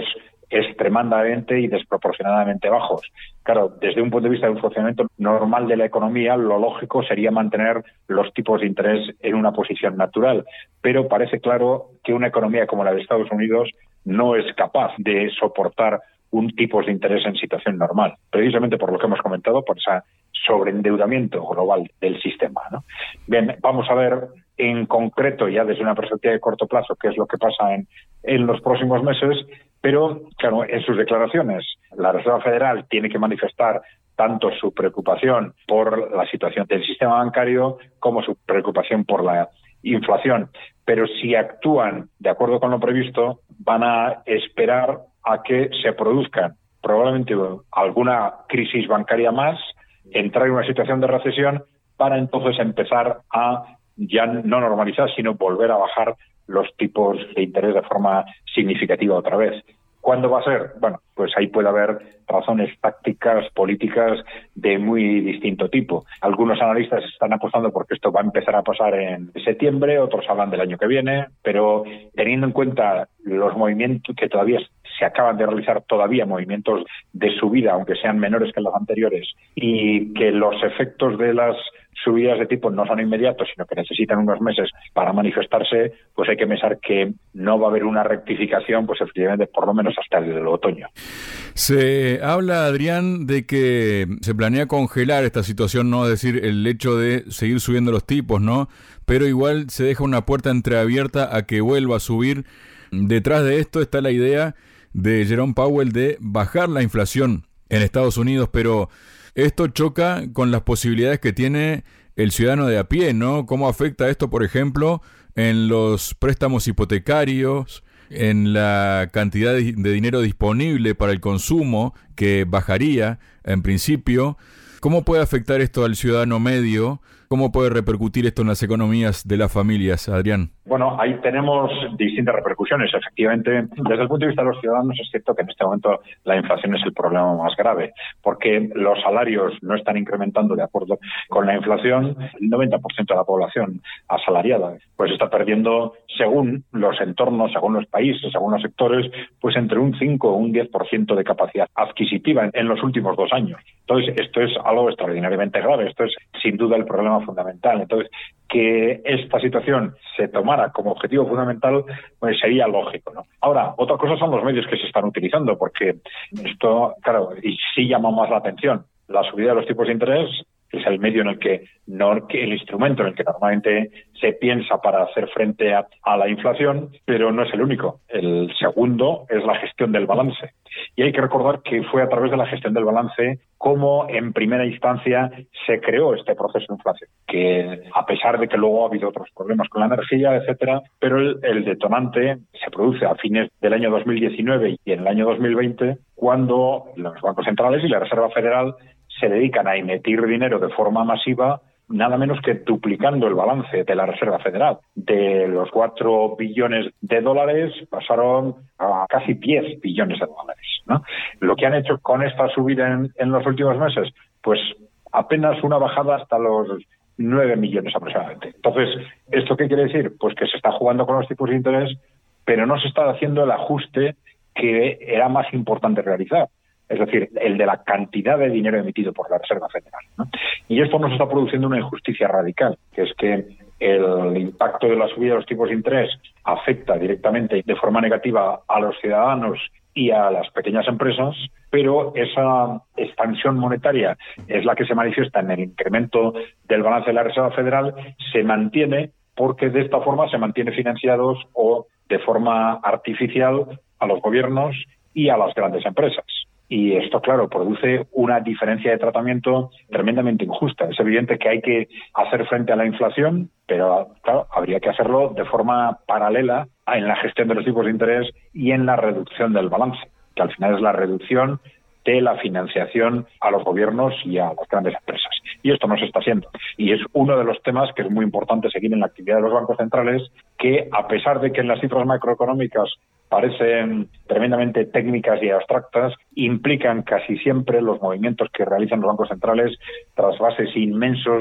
extremadamente y desproporcionadamente bajos. Claro, desde un punto de vista de un funcionamiento normal de la economía, lo lógico sería mantener los tipos de interés en una posición natural, pero parece claro que una economía como la de Estados Unidos no es capaz de soportar un tipo de interés en situación normal, precisamente por lo que hemos comentado, por ese sobreendeudamiento global del sistema, ¿no? Bien, vamos a ver en concreto, ya desde una perspectiva de corto plazo, qué es lo que pasa en los próximos meses, pero claro, en sus declaraciones la Reserva Federal tiene que manifestar tanto su preocupación por la situación del sistema bancario como su preocupación por la inflación. Pero si actúan de acuerdo con lo previsto, van a esperar a que se produzcan probablemente alguna crisis bancaria más, entrar en una situación de recesión para entonces empezar a ya no normalizar, sino volver a bajar los tipos de interés de forma significativa otra vez. ¿Cuándo va a ser? Bueno, pues ahí puede haber razones tácticas, políticas de muy distinto tipo. Algunos analistas están apostando porque esto va a empezar a pasar en septiembre, otros hablan del año que viene, pero teniendo en cuenta los movimientos que todavía se acaban de realizar, todavía movimientos de subida, aunque sean menores que los anteriores, y que los efectos de las subidas de tipo no son inmediatos, sino que necesitan unos meses para manifestarse, pues hay que pensar que no va a haber una rectificación, pues efectivamente, por lo menos hasta el otoño. Se habla, Adrián, de que se planea congelar esta situación, ¿no? Es decir, el hecho de seguir subiendo los tipos, ¿no? Pero igual se deja una puerta entreabierta a que vuelva a subir. Detrás de esto está la idea de Jerome Powell de bajar la inflación en Estados Unidos, pero esto choca con las posibilidades que tiene el ciudadano de a pie, ¿no? ¿Cómo afecta esto, por ejemplo, en los préstamos hipotecarios, en la cantidad de dinero disponible para el consumo, que bajaría en principio? ¿Cómo puede afectar esto al ciudadano medio? ¿Cómo puede repercutir esto en las economías de las familias, Adrián? Bueno, ahí tenemos distintas repercusiones. Efectivamente, desde el punto de vista de los ciudadanos, es cierto que en este momento la inflación es el problema más grave, porque los salarios no están incrementando de acuerdo con la inflación. El 90% de la población asalariada pues está perdiendo, según los entornos, según los países, según los sectores, pues entre un 5 o un 10% de capacidad adquisitiva en los últimos 2 años. Entonces, esto es algo extraordinariamente grave. Esto es, sin duda, el problema fundamental. Entonces, que esta situación se tomara como objetivo fundamental, pues sería lógico, ¿no? Ahora, otra cosa son los medios que se están utilizando, porque esto, claro, y sí llama más la atención. La subida de los tipos de interés es el medio en el que, el instrumento en el que normalmente se piensa para hacer frente a la inflación, pero no es el único. El segundo es la gestión del balance. Y hay que recordar que fue a través de la gestión del balance cómo en primera instancia se creó este proceso de inflación, que a pesar de que luego ha habido otros problemas con la energía, etcétera, pero el detonante se produce a fines del año 2019 y en el año 2020, cuando los bancos centrales y la Reserva Federal se dedican a emitir dinero de forma masiva, nada menos que duplicando el balance de la Reserva Federal. De los 4 billones de dólares pasaron a casi 10 billones de dólares, ¿no? Lo que han hecho con esta subida en los últimos meses, pues apenas una bajada hasta los 9 millones aproximadamente. Entonces, ¿esto qué quiere decir? Pues que se está jugando con los tipos de interés, pero no se está haciendo el ajuste que era más importante realizar. Es decir, el de la cantidad de dinero emitido por la Reserva Federal, ¿no? Y esto nos está produciendo una injusticia radical, que es que el impacto de la subida de los tipos de interés afecta directamente de forma negativa a los ciudadanos y a las pequeñas empresas, pero esa expansión monetaria es la que se manifiesta en el incremento del balance de la Reserva Federal, se mantiene porque de esta forma se mantiene financiados o de forma artificial a los gobiernos y a las grandes empresas. Y esto, claro, produce una diferencia de tratamiento tremendamente injusta. Es evidente que hay que hacer frente a la inflación, pero, claro, habría que hacerlo de forma paralela en la gestión de los tipos de interés y en la reducción del balance, que al final es la reducción de la financiación a los gobiernos y a las grandes empresas. Y esto no se está haciendo. Y es uno de los temas que es muy importante seguir en la actividad de los bancos centrales, que a pesar de que en las cifras macroeconómicas parecen tremendamente técnicas y abstractas, implican casi siempre los movimientos que realizan los bancos centrales tras bases inmensos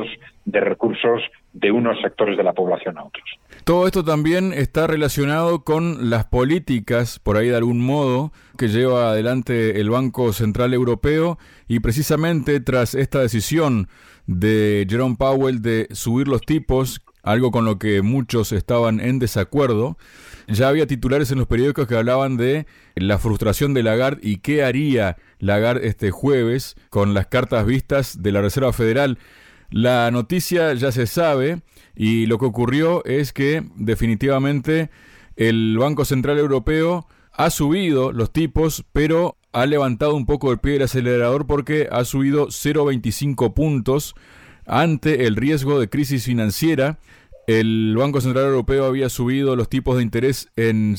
de recursos de unos sectores de la población a otros. Todo esto también está relacionado con las políticas, por ahí de algún modo, que lleva adelante el Banco Central Europeo, y precisamente tras esta decisión de Jerome Powell de subir los tipos, algo con lo que muchos estaban en desacuerdo, ya había titulares en los periódicos que hablaban de la frustración de Lagarde y qué haría Lagarde este jueves con las cartas vistas de la Reserva Federal. La noticia ya se sabe y lo que ocurrió es que definitivamente el Banco Central Europeo ha subido los tipos, pero ha levantado un poco el pie del acelerador porque ha subido 0,25 puntos ante el riesgo de crisis financiera. El Banco Central Europeo había subido los tipos de interés en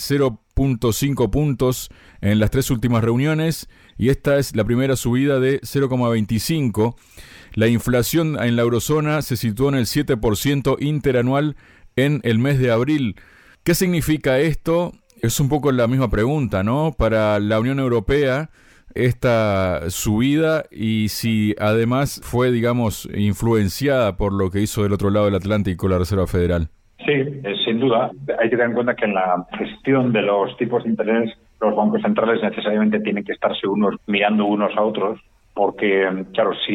0,5 puntos en las 3 últimas reuniones y esta es la primera subida de 0,25. La inflación en la eurozona se situó en el 7% interanual en el mes de abril. ¿Qué significa esto? Es un poco la misma pregunta, ¿no? Para la Unión Europea, esta subida y si además fue, digamos, influenciada por lo que hizo del otro lado del Atlántico la Reserva Federal. Sí, sin duda. Hay que tener en cuenta que en la gestión de los tipos de interés los bancos centrales necesariamente tienen que estarse mirando unos a otros, porque, claro, si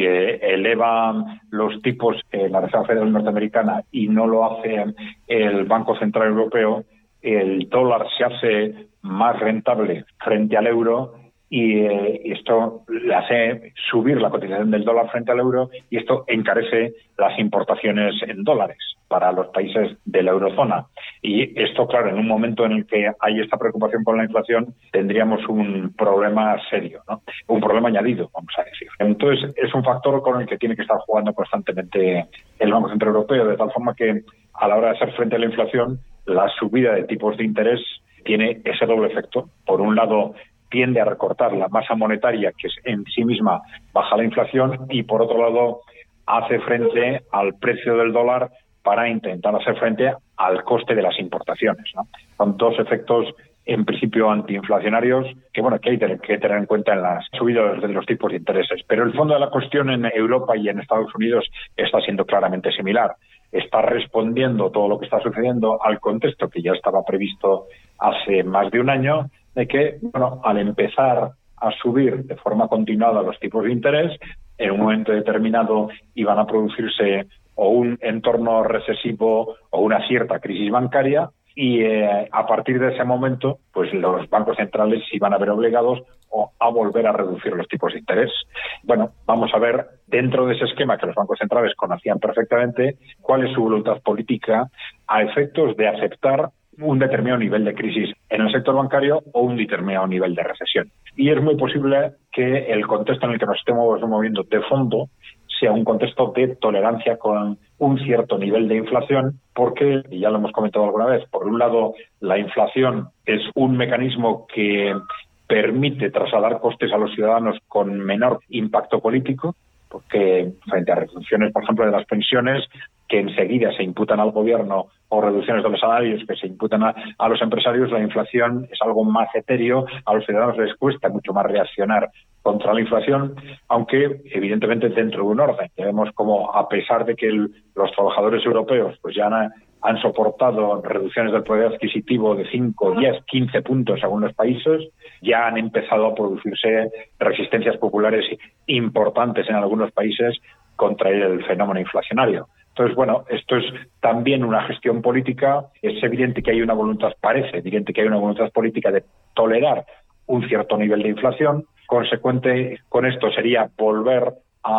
elevan los tipos la Reserva Federal norteamericana y no lo hace el Banco Central Europeo, el dólar se hace más rentable frente al euro y esto le hace subir la cotización del dólar frente al euro y esto encarece las importaciones en dólares para los países de la eurozona. Y esto, claro, en un momento en el que hay esta preocupación por la inflación, tendríamos un problema serio, ¿no? Un problema añadido, vamos a decir. Entonces, es un factor con el que tiene que estar jugando constantemente el Banco Central Europeo, de tal forma que a la hora de hacer frente a la inflación, la subida de tipos de interés tiene ese doble efecto. Por un lado, tiende a recortar la masa monetaria, que en sí misma baja la inflación, y por otro lado, hace frente al precio del dólar para intentar hacer frente al coste de las importaciones, ¿no? Son dos efectos, en principio, antiinflacionarios que hay que tener en cuenta en las subidas de los tipos de intereses. Pero el fondo de la cuestión en Europa y en Estados Unidos está siendo claramente similar. Está respondiendo todo lo que está sucediendo al contexto que ya estaba previsto hace más de un año, de que, al empezar a subir de forma continuada los tipos de interés, en un momento determinado iban a producirse o un entorno recesivo o una cierta crisis bancaria y a partir de ese momento, pues los bancos centrales se iban a ver obligados a volver a reducir los tipos de interés. Vamos a ver, dentro de ese esquema que los bancos centrales conocían perfectamente, cuál es su voluntad política a efectos de aceptar un determinado nivel de crisis en el sector bancario o un determinado nivel de recesión. Y es muy posible que el contexto en el que nos estemos moviendo de fondo sea un contexto de tolerancia con un cierto nivel de inflación, porque, y ya lo hemos comentado alguna vez, por un lado, la inflación es un mecanismo que permite trasladar costes a los ciudadanos con menor impacto político, porque frente a reducciones, por ejemplo, de las pensiones, que enseguida se imputan al gobierno, o reducciones de los salarios que se imputan a los empresarios, la inflación es algo más etéreo, a los ciudadanos les cuesta mucho más reaccionar contra la inflación, aunque evidentemente dentro de un orden. Ya vemos como, a pesar de que los trabajadores europeos pues ya han soportado reducciones del poder adquisitivo de 5, 10, 15 puntos según los países, ya han empezado a producirse resistencias populares importantes en algunos países contra el fenómeno inflacionario. Entonces, esto es también una gestión política. Es evidente que hay una voluntad, parece evidente que hay una voluntad política de tolerar un cierto nivel de inflación. Consecuente con esto sería volver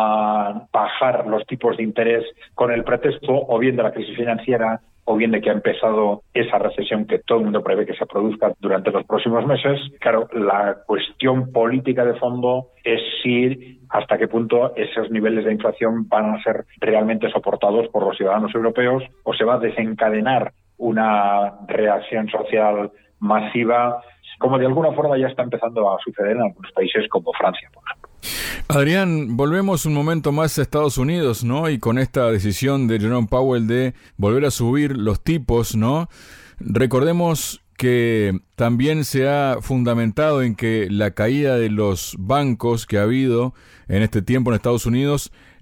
a bajar los tipos de interés con el pretexto o bien de la crisis financiera o bien de que ha empezado esa recesión que todo el mundo prevé que se produzca durante los próximos meses. Claro, la cuestión política de fondo es si hasta qué punto esos niveles de inflación van a ser realmente soportados por los ciudadanos europeos o se va a desencadenar una reacción social masiva, como de alguna forma ya está empezando a suceder en algunos países como Francia, por ejemplo. Adrián, volvemos un momento más a Estados Unidos, ¿no? Y con esta decisión de Jerome Powell de volver a subir los tipos, ¿no? Recordemos que también se ha fundamentado en que la caída de los bancos que ha habido en este tiempo en Estados Unidos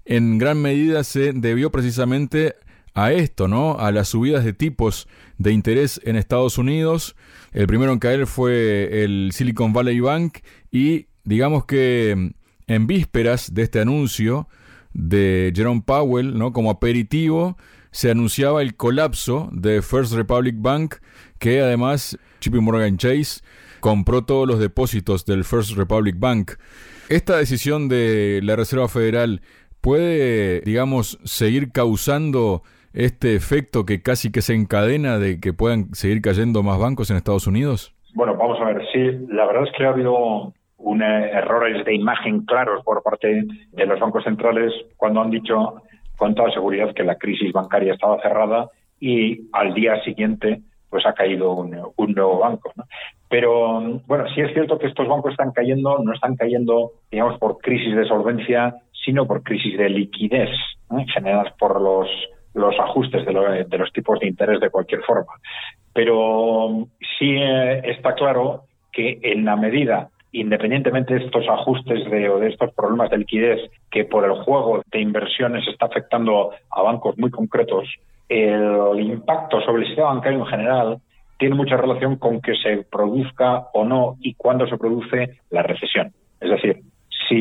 en gran medida se debió precisamente a esto, ¿no? A las subidas de tipos de interés en Estados Unidos. El primero en caer fue el Silicon Valley Bank y digamos que en vísperas de este anuncio de Jerome Powell, ¿no? Como aperitivo, se anunciaba el colapso de First Republic Bank, que además JP Morgan Chase compró todos los depósitos del First Republic Bank. Esta decisión de la Reserva Federal puede, digamos, seguir causando este efecto que casi que se encadena de que puedan seguir cayendo más bancos en Estados Unidos? Bueno, vamos a ver, sí, la verdad es que ha habido errores de imagen claros por parte de los bancos centrales cuando han dicho con toda seguridad que la crisis bancaria estaba cerrada y al día siguiente pues ha caído un nuevo banco, ¿no? Pero bueno, sí es cierto que estos bancos no están cayendo, digamos, por crisis de solvencia, sino por crisis de liquidez, ¿no? Generadas por los ajustes de los tipos de interés de cualquier forma. Pero sí está claro que en la medida, independientemente de estos ajustes o de estos problemas de liquidez que por el juego de inversiones está afectando a bancos muy concretos, el impacto sobre el sistema bancario en general tiene mucha relación con que se produzca o no y cuándo se produce la recesión. Es decir, si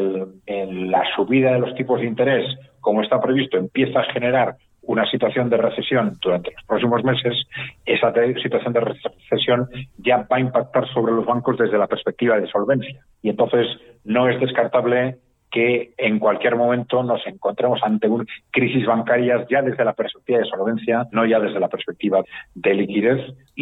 la subida de los tipos de interés, como está previsto, empieza a generar una situación de recesión durante los próximos meses, esa situación de recesión ya va a impactar sobre los bancos desde la perspectiva de solvencia. Y entonces no es descartable que en cualquier momento nos encontremos ante una crisis bancarias ya desde la perspectiva de solvencia, no ya desde la perspectiva de liquidez.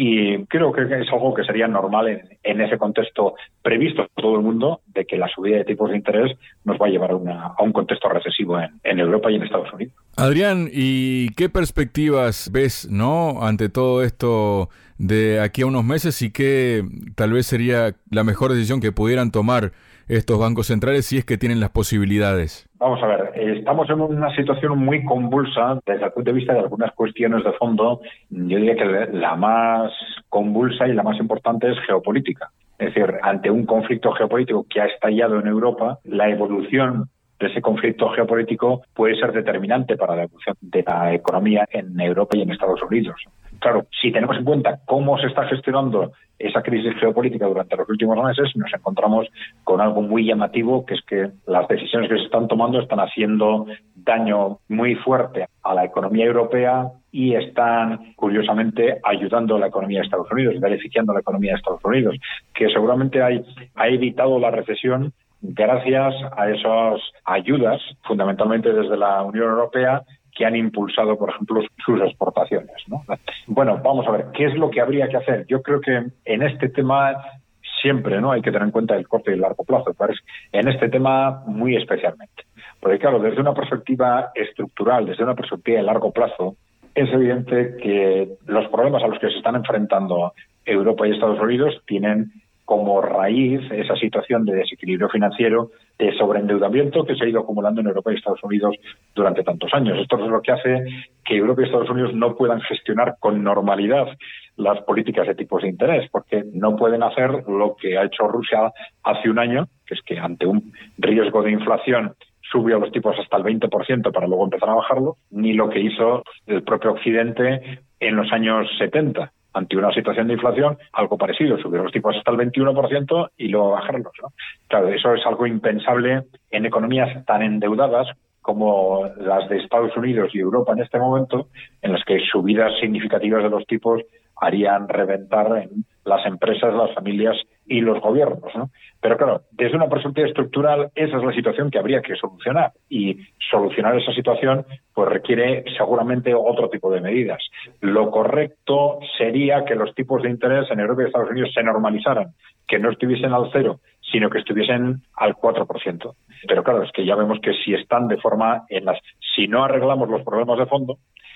Y creo que es algo que sería normal en ese contexto previsto por todo el mundo, de que la subida de tipos de interés nos va a llevar a un contexto recesivo en Europa y en Estados Unidos. Adrián, ¿y qué perspectivas ves, no, ante todo esto de aquí a unos meses y qué tal vez sería la mejor decisión que pudieran tomar estos bancos centrales si es que tienen las posibilidades? Vamos a ver, estamos en una situación muy convulsa desde el punto de vista de algunas cuestiones de fondo. Yo diría que la más convulsa y la más importante es geopolítica. Es decir, ante un conflicto geopolítico que ha estallado en Europa, la evolución de ese conflicto geopolítico puede ser determinante para la evolución de la economía en Europa y en Estados Unidos. Claro, si tenemos en cuenta cómo se está gestionando esa crisis geopolítica durante los últimos meses, nos encontramos con algo muy llamativo, que es que las decisiones que se están tomando están haciendo daño muy fuerte a la economía europea y están, curiosamente, ayudando a la economía de Estados Unidos, beneficiando a la economía de Estados Unidos, que seguramente ha evitado la recesión gracias a esas ayudas, fundamentalmente desde la Unión Europea, que han impulsado, por ejemplo, sus exportaciones, ¿no? Bueno, vamos a ver, ¿qué es lo que habría que hacer? Yo creo que en este tema siempre, ¿no?, hay que tener en cuenta el corto y el largo plazo, pero en este tema muy especialmente. Porque claro, desde una perspectiva estructural, desde una perspectiva de largo plazo, es evidente que los problemas a los que se están enfrentando Europa y Estados Unidos tienen como raíz esa situación de desequilibrio financiero, de sobreendeudamiento que se ha ido acumulando en Europa y Estados Unidos durante tantos años. Esto es lo que hace que Europa y Estados Unidos no puedan gestionar con normalidad las políticas de tipos de interés, porque no pueden hacer lo que ha hecho Rusia hace un año, que es que ante un riesgo de inflación subió los tipos hasta el 20% para luego empezar a bajarlo, ni lo que hizo el propio Occidente en los años 70. Ante una situación de inflación, algo parecido, subir los tipos hasta el 21% y luego bajarlos, ¿no? Claro, eso es algo impensable en economías tan endeudadas como las de Estados Unidos y Europa en este momento, en las que subidas significativas de los tipos harían reventar en las empresas, las familias y los gobiernos, ¿no? Pero claro, desde una perspectiva estructural, esa es la situación que habría que solucionar. Y solucionar esa situación pues requiere seguramente otro tipo de medidas. Lo correcto sería que los tipos de interés en Europa y Estados Unidos se normalizaran, que no estuviesen al 0, sino que estuviesen al 4%. Pero claro, es que ya vemos que si están de forma si no arreglamos los problemas de fondo,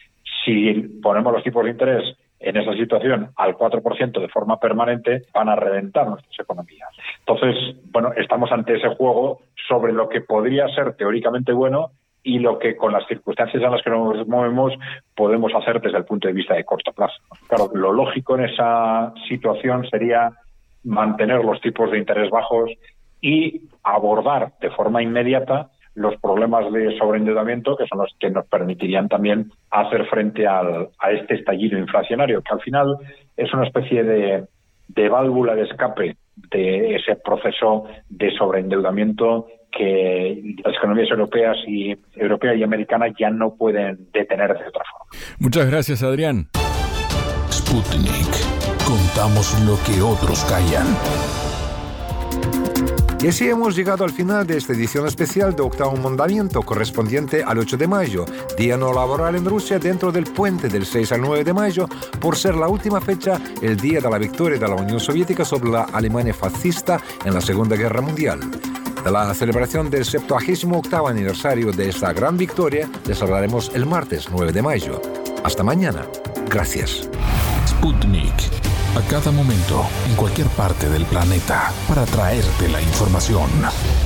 si ponemos los tipos de interés en esa situación al 4% de forma permanente, van a reventar nuestras economías. Entonces, bueno, estamos ante ese juego sobre lo que podría ser teóricamente bueno y lo que con las circunstancias en las que nos movemos podemos hacer desde el punto de vista de corto plazo. Claro, lo lógico en esa situación sería mantener los tipos de interés bajos y abordar de forma inmediata los problemas de sobreendeudamiento, que son los que nos permitirían también hacer frente a este estallido inflacionario, que al final es una especie de válvula de escape de ese proceso de sobreendeudamiento que las economías europea y americana ya no pueden detener de otra forma. Muchas gracias, Adrián. Sputnik. Contamos lo que otros callan. Y así hemos llegado al final de esta edición especial de Octavo Mandamiento, correspondiente al 8 de mayo, día no laboral en Rusia dentro del puente del 6 al 9 de mayo, por ser la última fecha, el día de la victoria de la Unión Soviética sobre la Alemania fascista en la Segunda Guerra Mundial. De la celebración del 78º aniversario de esta gran victoria, les hablaremos el martes 9 de mayo. Hasta mañana. Gracias. Sputnik. A cada momento, en cualquier parte del planeta, para traerte la información.